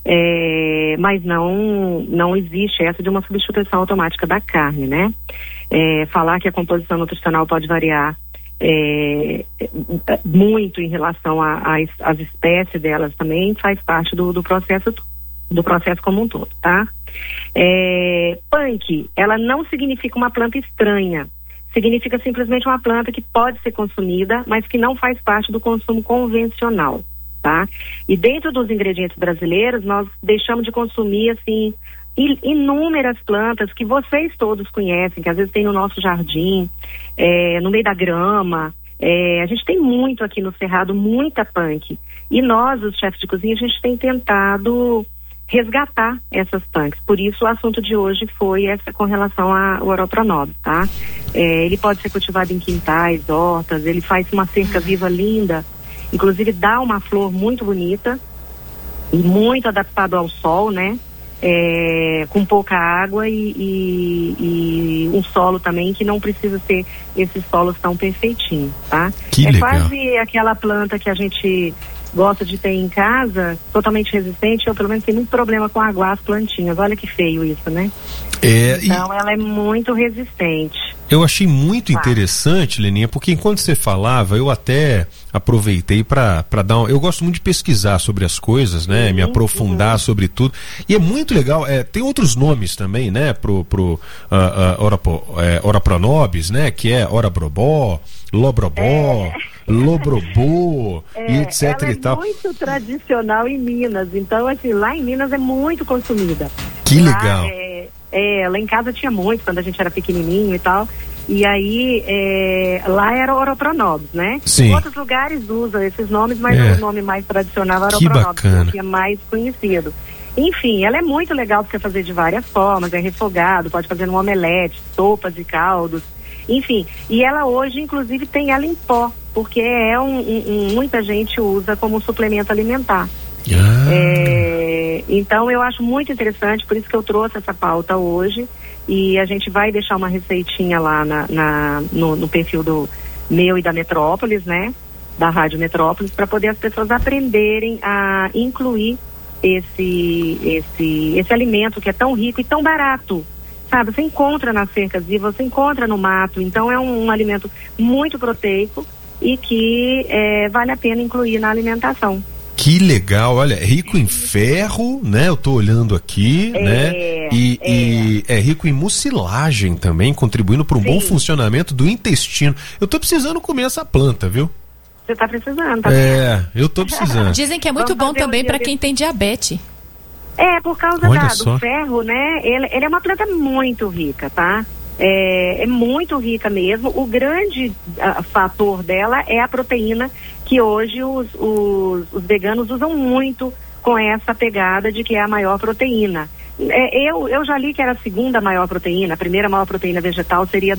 mas não existe essa de uma substituição automática da carne, né? Falar que a composição nutricional pode variar muito em relação às espécies delas também, faz parte do processo como um todo, tá? Punk, ela não significa uma planta estranha, significa simplesmente uma planta que pode ser consumida, mas que não faz parte do consumo convencional, tá? E dentro dos ingredientes brasileiros, nós deixamos de consumir, assim, inúmeras plantas que vocês todos conhecem, que às vezes tem no nosso jardim, no meio da grama. A gente tem muito aqui no Cerrado, muita punk. E nós, os chefes de cozinha, a gente tem tentado resgatar essas punks. Por isso o assunto de hoje foi essa com relação ao Oropronobis, tá? Ele pode ser cultivado em quintais, hortas, ele faz uma cerca viva linda, inclusive dá uma flor muito bonita e muito adaptado ao sol, né? Com pouca água e um solo também que não precisa ser esses solos tão perfeitinhos, tá? Que legal. Quase aquela planta que a gente gosta de ter em casa, totalmente resistente. Eu pelo menos tenho muito problema com aguar as plantinhas, olha que feio isso, né? Então ela é muito resistente. Eu achei muito interessante, Leninha, porque enquanto você falava, eu até aproveitei para dar eu gosto muito de pesquisar sobre as coisas, né? Me aprofundar sobre tudo. E é muito legal, tem outros nomes também, né? Pro Oropronobis, né? Que é Orabrobó, Lobrobó, Lobrobô, e etc ela e tal. É muito tradicional em Minas, então assim, lá em Minas é muito consumida. Que legal. Lá em casa tinha muito, quando a gente era pequenininho e tal, e aí lá era Oropronobis, né? Sim. Em outros lugares usam esses nomes, mas o nome mais tradicional era Oropronobis, que é mais conhecido. Enfim, ela é muito legal para você fazer de várias formas, refogado, pode fazer no omelete, sopas e caldos, enfim. E ela hoje, inclusive, tem ela em pó, porque muita gente usa como suplemento alimentar. Então eu acho muito interessante, por isso que eu trouxe essa pauta hoje, e a gente vai deixar uma receitinha lá no perfil do meu e da Metrópolis, né, da Rádio Metrópolis, para poder as pessoas aprenderem a incluir esse alimento que é tão rico e tão barato, sabe? Você encontra nas cercas vivas, você encontra no mato, então é um alimento muito proteico e que vale a pena incluir na alimentação. Que legal, olha, é rico em ferro, né? Eu tô olhando aqui, né? E é rico em mucilagem também, contribuindo para um bom funcionamento do intestino. Eu tô precisando comer essa planta, viu? Você tá precisando, tá? Eu tô precisando. Dizem que é muito bom também para quem tem diabetes. Por causa do ferro, né? Ele é uma planta muito rica, tá? É muito rica mesmo. O grande fator dela é a proteína, que hoje os veganos usam muito com essa pegada de que é a maior proteína. Eu já li que era a segunda maior proteína, a primeira maior proteína vegetal seria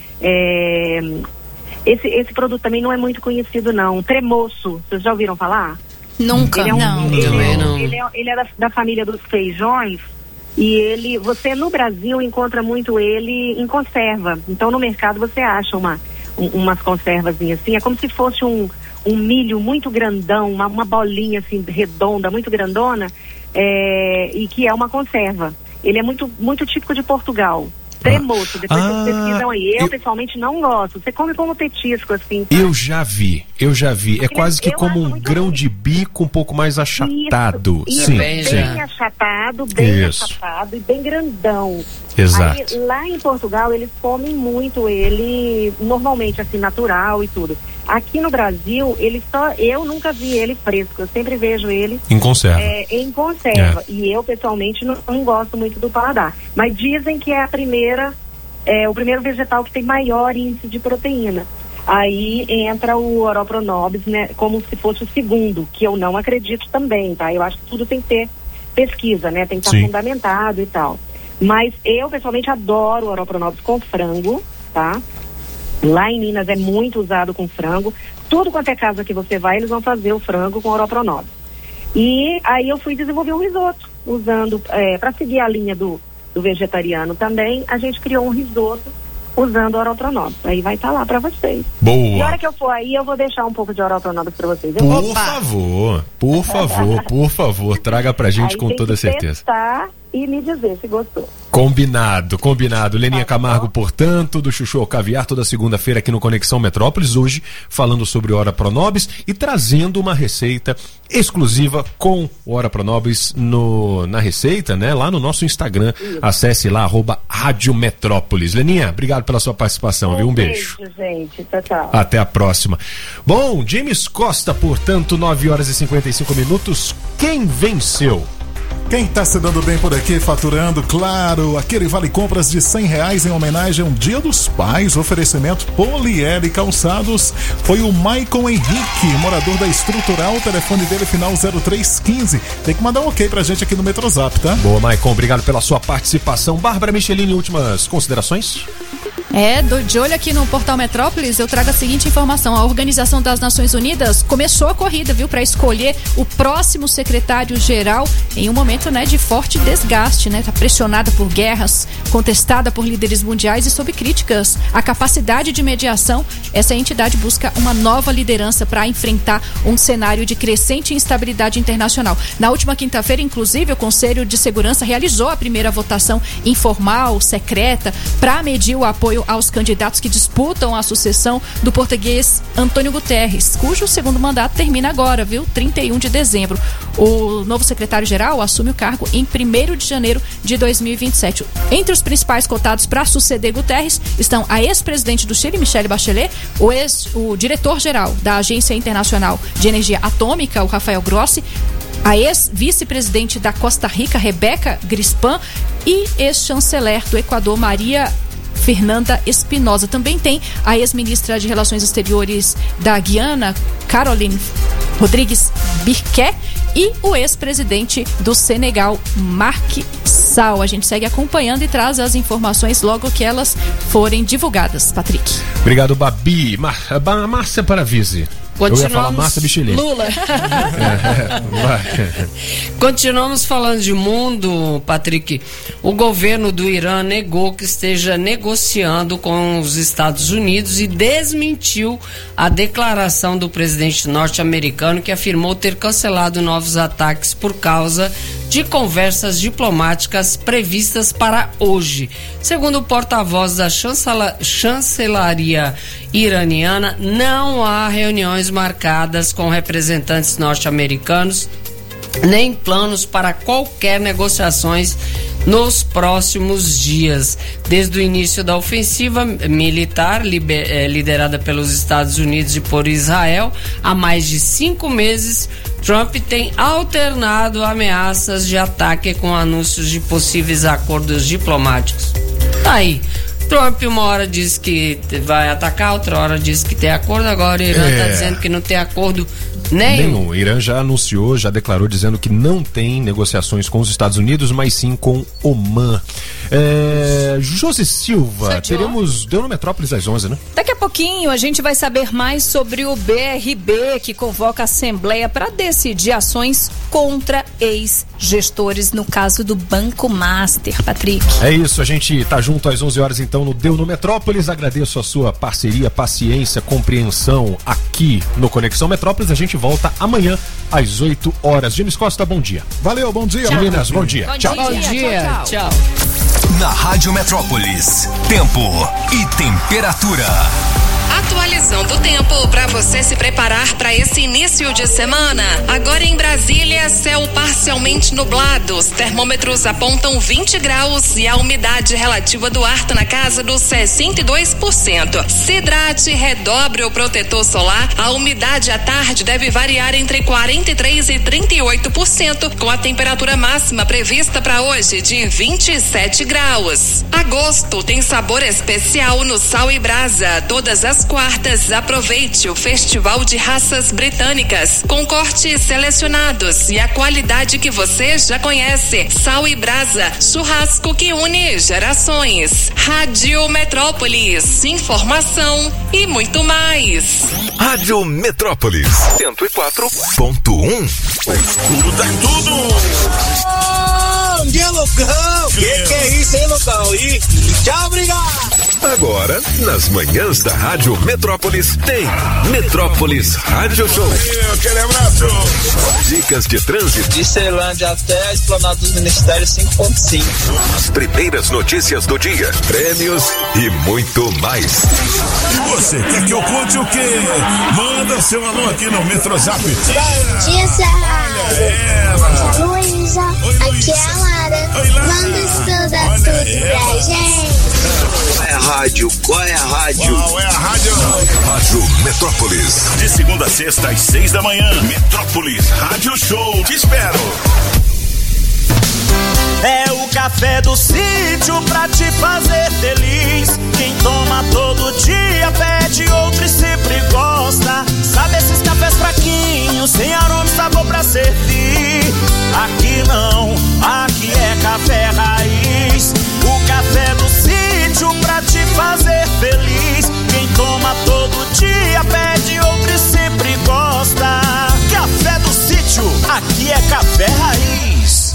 esse produto também não é muito conhecido não, tremoço, vocês já ouviram falar? Nunca, ele é da família dos feijões. E você no Brasil encontra muito ele em conserva. Então no mercado você acha umas conservazinhas assim, é como se fosse um milho muito grandão, uma bolinha assim redonda, muito grandona, e que é uma conserva. Ele é muito, muito típico de Portugal. Tremoço, depois vocês pesquisam aí. Eu pessoalmente não gosto. Você come como petisco, assim. Tá? Eu já vi. É quase que como um grão de bico um pouco mais achatado. Isso, sim, bem achatado, achatado e bem grandão. Exato. Aí, lá em Portugal eles comem muito ele, normalmente assim, natural e tudo. Aqui no Brasil, eu nunca vi ele fresco, eu sempre vejo ele em conserva. Em conserva. E eu pessoalmente não gosto muito do paladar. Mas dizem que é o primeiro vegetal que tem maior índice de proteína. Aí entra o Oropronobis, né, como se fosse o segundo, que eu não acredito também, tá? Eu acho que tudo tem que ter pesquisa, né? Tem que estar fundamentado e tal. Mas eu pessoalmente adoro o Oropronobis com frango, tá? Lá em Minas é muito usado com frango. Tudo quanto é casa que você vai, eles vão fazer o frango com Oropronobis. E aí eu fui desenvolver um risoto, usando, para seguir a linha do vegetariano também, a gente criou um risoto usando Oropronobis. Aí vai estar lá para vocês. Boa! E a hora que eu for aí, eu vou deixar um pouco de Oropronobis para vocês. Por favor, traga pra gente aí com toda certeza. e me dizer se gostou. Combinado. Leninha Camargo, portanto, do Chuchu ao Caviar, toda segunda-feira aqui no Conexão Metrópolis, hoje falando sobre Hora Pronobis e trazendo uma receita exclusiva com o Hora Pronobis na receita, né? Lá no nosso Instagram. Isso. Acesse lá, @Rádio Metrópolis. Leninha, obrigado pela sua participação, viu? Um beijo. Gente. Tchau. Até a próxima. Bom, James Costa, portanto, 9h55. Quem venceu? Quem tá se dando bem por aqui, faturando, claro, aquele vale compras de R$100 em homenagem ao Dia dos Pais, oferecimento Polieri Calçados, foi o Maicon Henrique, morador da Estrutural, o telefone dele final 0315. Tem que mandar um ok pra gente aqui no Metrozap, tá? Boa, Maicon, obrigado pela sua participação. Bárbara Michelini, últimas considerações? De olho aqui no Portal Metrópolis, eu trago a seguinte informação: a Organização das Nações Unidas começou a corrida, viu, para escolher o próximo secretário-geral em um momento, né, de forte desgaste, né? Tá pressionada por guerras, contestada por líderes mundiais e sob críticas à capacidade de mediação. Essa entidade busca uma nova liderança para enfrentar um cenário de crescente instabilidade internacional. Na última quinta-feira, inclusive, o Conselho de Segurança realizou a primeira votação informal, secreta, para medir o apoio aos candidatos que disputam a sucessão do português Antônio Guterres, cujo segundo mandato termina agora, viu? 31 de dezembro. O novo secretário-geral assume o cargo em 1º de janeiro de 2027. Entre os principais cotados para suceder Guterres estão a ex-presidente do Chile, Michelle Bachelet, o diretor-geral da Agência Internacional de Energia Atômica, o Rafael Grossi, a ex-vice-presidente da Costa Rica, Rebeca Grispan, e ex-chanceler do Equador, Maria Fernanda Espinosa. Também tem a ex-ministra de Relações Exteriores da Guiana, Caroline Rodrigues Birquet, e o ex-presidente do Senegal, Macky Sall. A gente segue acompanhando e traz as informações logo que elas forem divulgadas. Patrick. Obrigado, Babi. Márcia Paravise. Eu ia falar Márcia Michelin. Lula. Continuamos falando de mundo, Patrick. O governo do Irã negou que esteja negociando com os Estados Unidos e desmentiu a declaração do presidente norte-americano, que afirmou ter cancelado novos ataques por causa de conversas diplomáticas previstas para hoje. Segundo o porta-voz da chancelaria iraniana, não há reuniões marcadas com representantes norte-americanos, nem planos para qualquer negociações nos próximos dias. Desde o início da ofensiva militar liderada pelos Estados Unidos e por Israel, há mais de 5 meses, Trump tem alternado ameaças de ataque com anúncios de possíveis acordos diplomáticos. Tá aí. Trump uma hora diz que vai atacar, outra hora diz que tem acordo, agora o Irã está dizendo que não tem acordo nenhum. O Irã já anunciou, já declarou, dizendo que não tem negociações com os Estados Unidos, mas sim com Omã. Josi Silva, deu no Metrópolis às 11, né? Daqui a pouquinho a gente vai saber mais sobre o BRB, que convoca a Assembleia para decidir ações contra ex-gestores no caso do Banco Master. Patrick. É isso, a gente tá junto às 11 horas então no Deu no Metrópolis. Agradeço a sua parceria, paciência, compreensão aqui no Conexão Metrópolis. A gente volta amanhã às 8 horas. James Costa, bom dia. Valeu, bom dia. Meninas, bom dia. Tchau. Bom dia. Tchau. Na Rádio Metrópolis, tempo e temperatura. Atualizando o tempo para você se preparar para esse início de semana. Agora em Brasília, céu parcialmente nublado. Os termômetros apontam 20 graus e a umidade relativa do ar está na casa dos 62%. Se hidrate, redobre o protetor solar. A umidade à tarde deve variar entre 43% e 38%, com a temperatura máxima prevista para hoje de 27 graus. Agosto tem sabor especial no Sal e Brasa. Todas as quartas, aproveite o Festival de Raças Britânicas, com cortes selecionados e a qualidade que você já conhece. Sal e Brasa, churrasco que une gerações. Rádio Metrópolis, informação e muito mais. Rádio Metrópolis 104.1. Escuro tá tudo. Bom dia, Lucão. Que é isso, hein, Lucão? E tchau, obrigado. Agora, nas manhãs da Rádio Metrópolis, tem Metrópolis Rádio Show. Aquele abraço. Dicas de trânsito. De Ceilândia até a Esplanada dos Ministérios 5.5. As primeiras notícias do dia, prêmios e muito mais. E você, quer que eu conte o quê? Manda seu alô aqui no Metrozap. Bom dia, Serra. Aqui é a Luísa. Aqui é a Lara. Manda estudar tudo pra gente. Qual é a rádio? Qual é a rádio? Rádio Metrópolis. De segunda a sexta às 6 da manhã. Metrópolis Rádio Show. Te espero. É o café do sítio pra te fazer feliz. Quem toma todo dia pede outro e sempre gosta. Sabe esses cafés fraquinhos, sem aroma e sabor pra servir? Aqui não, aqui é café raiz. O café do sítio pra te fazer feliz. Quem toma todo dia pede outro e sempre gosta. Café do sítio, aqui é café raiz.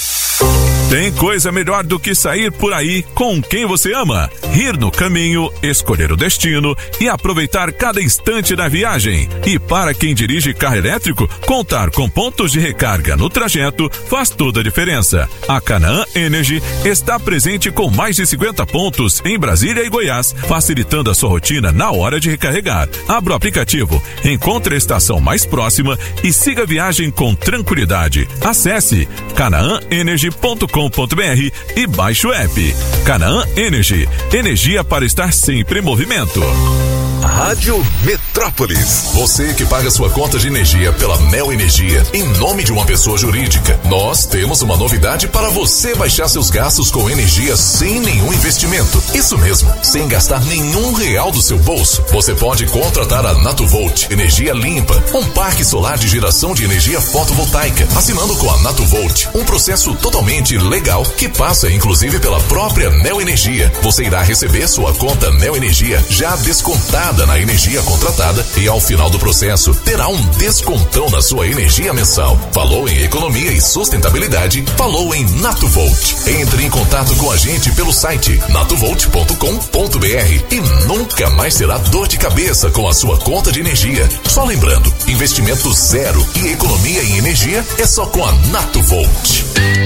Tem coisa melhor do que sair por aí com quem você ama. Rir no caminho, escolher o destino e aproveitar cada instante da viagem. E para quem dirige carro elétrico, contar com pontos de recarga no trajeto faz toda a diferença. A Canaã Energy está presente com mais de 50 pontos em Brasília e Goiás, facilitando a sua rotina na hora de recarregar. Abra o aplicativo, encontre a estação mais próxima e siga a viagem com tranquilidade. Acesse canaãenergy.com.br e baixe o app. Canaã Energy, energia para estar sempre em movimento. Rádio Metrópolis. Você que paga sua conta de energia pela Neo Energia em nome de uma pessoa jurídica. Nós temos uma novidade para você baixar seus gastos com energia sem nenhum investimento. Isso mesmo, sem gastar nenhum real do seu bolso. Você pode contratar a Natuvolt Energia Limpa, um parque solar de geração de energia fotovoltaica, assinando com a Natuvolt, um processo totalmente legal que passa inclusive pela própria Neo Energia. Você irá receber sua conta Neo Energia já descontada na energia contratada e ao final do processo terá um descontão na sua energia mensal. Falou em economia e sustentabilidade, falou em Natuvolt. Entre em contato com a gente pelo site natuvolt.com.br e nunca mais terá dor de cabeça com a sua conta de energia. Só lembrando, investimento zero e economia em energia é só com a Natuvolt.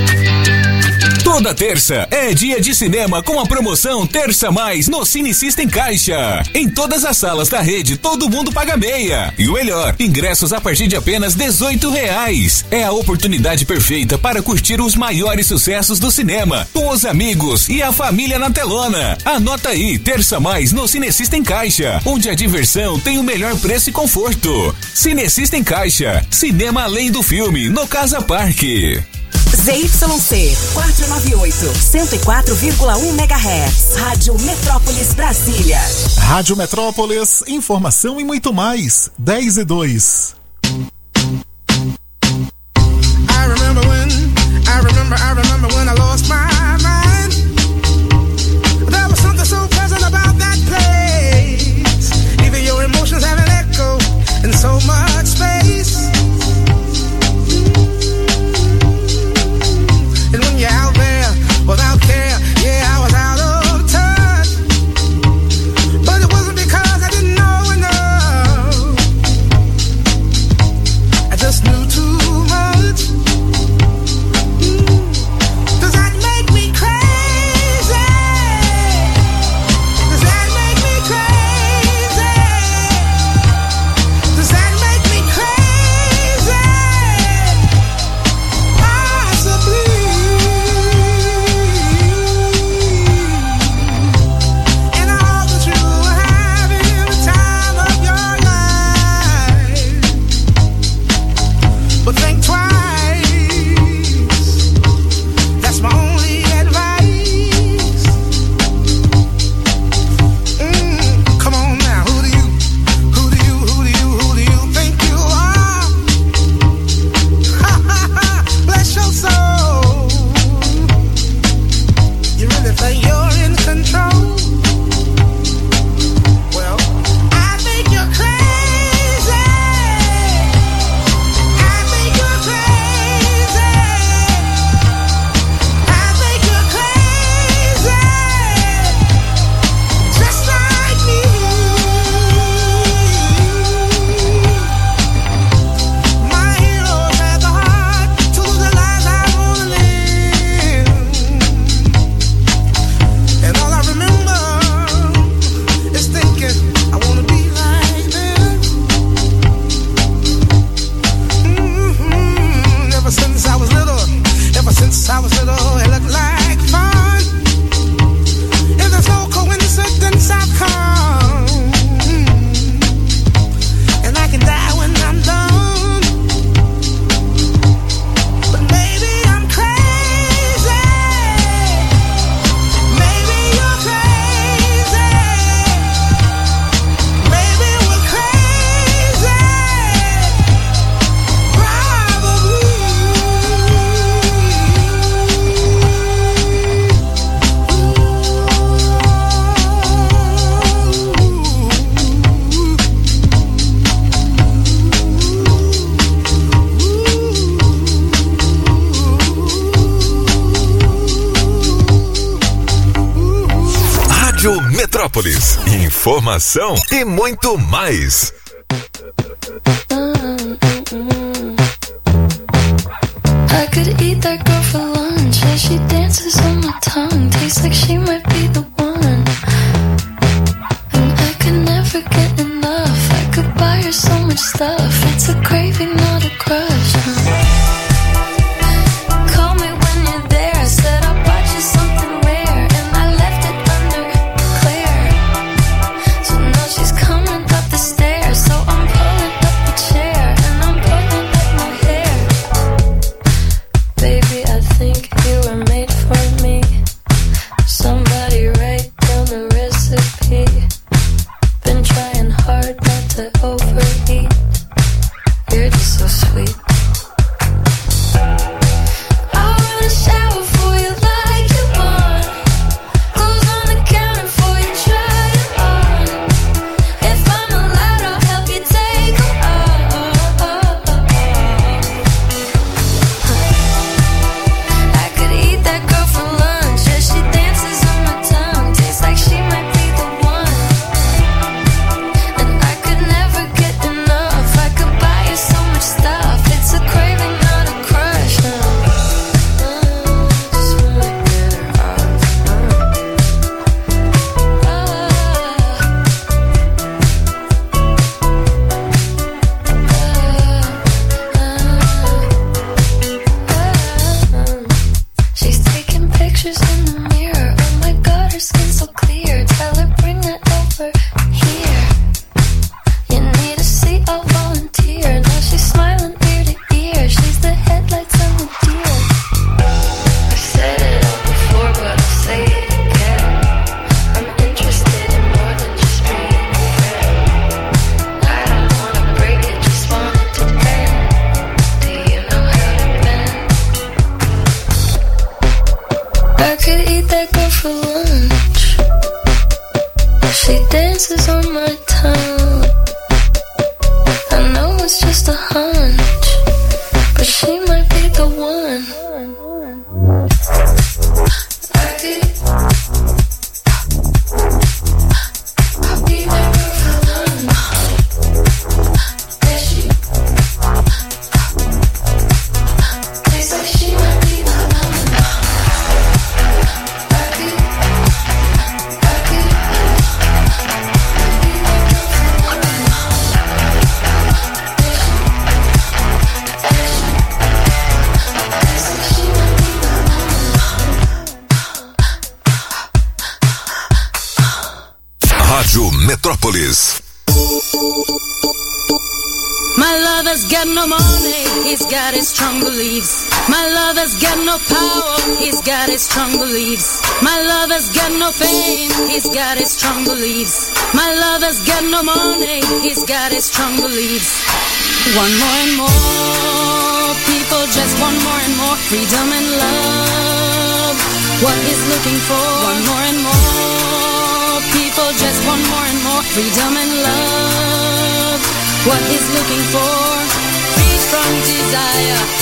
Toda terça é dia de cinema com a promoção Terça Mais no Cine System Caixa. Em todas as salas da rede, todo mundo paga meia. E o melhor, ingressos a partir de apenas R$18. É a oportunidade perfeita para curtir os maiores sucessos do cinema, com os amigos e a família na telona. Anota aí, Terça Mais no Cine System Caixa, onde a diversão tem o melhor preço e conforto. Cine System Caixa, cinema além do filme, no Casa Parque. ZYC 498, 104,1 MHz. Rádio Metrópolis Brasília. Rádio Metrópolis, informação e muito mais. 10:02. I remember when I lost my mind. There was something so pleasant about that place. Even your emotions have an echo in so much space. And when you're out there without care, yeah, I was out of touch. But it wasn't because I didn't know enough. I just knew too much. Does that make me crazy? Does that make me crazy? Does that make me crazy? Possibly. But think twice, that's my only advice. Come on now, who do you think you are? Bless your soul. You really think you're in control? Well, I think you're crazy. I think you're Metrópolis. Informação e muito mais. I could eat that girl for lunch as she dances on my tongue. Tastes like she might be the one. And I could never get enough. I could buy her so much stuff. It's a craving, not a crush. Call me when you're there. I said I bought you something rare, and I left it under Claire. So now she's coming up the stairs. So I'm pulling up a chair and I'm pulling up my hair. Baby, I think you were made for me. Somebody write down the recipe. Been trying hard not to overeat. You're just so sweet. I'll run a shower for you like you want. Clothes on the counter for you, try it on. If I'm allowed, I'll help you take them off. I could eat that girl for lunch as she dances on my tongue. Tastes like she might be the one. And I could never get enough. I could buy you so much stuff. It's a craving, not a crush. Just wanna get her off. She's taking pictures in the mirror. Oh my God, her skin's so clear. Tell her bring that over here. You need a seat, I'll volunteer. Now she's smiling ear to ear. She's the headlights on the deer. I've said it all before, but I'll say it again. I'm interested in more than just being a friend. I don't wanna break it, just want it to bend. Do you know how to bend? I could eat that girl for lunch. She dances on my tongue. I know it's just a hunch, but she might be the one. I could eat that girl for lunch. Yeah, she tastes like she might be the one. I could Rádio Metrópolis. My lover's got no money, he's got his strong beliefs. My lover's got no power, he's got his strong beliefs. My lover's got no fame, he's got his strong beliefs. My lover's got no money, he's got his strong beliefs. One more and more, people just want more and more freedom and love. What he's looking for, one more and more, people just want more and more freedom and love. What he's looking for, free from desire,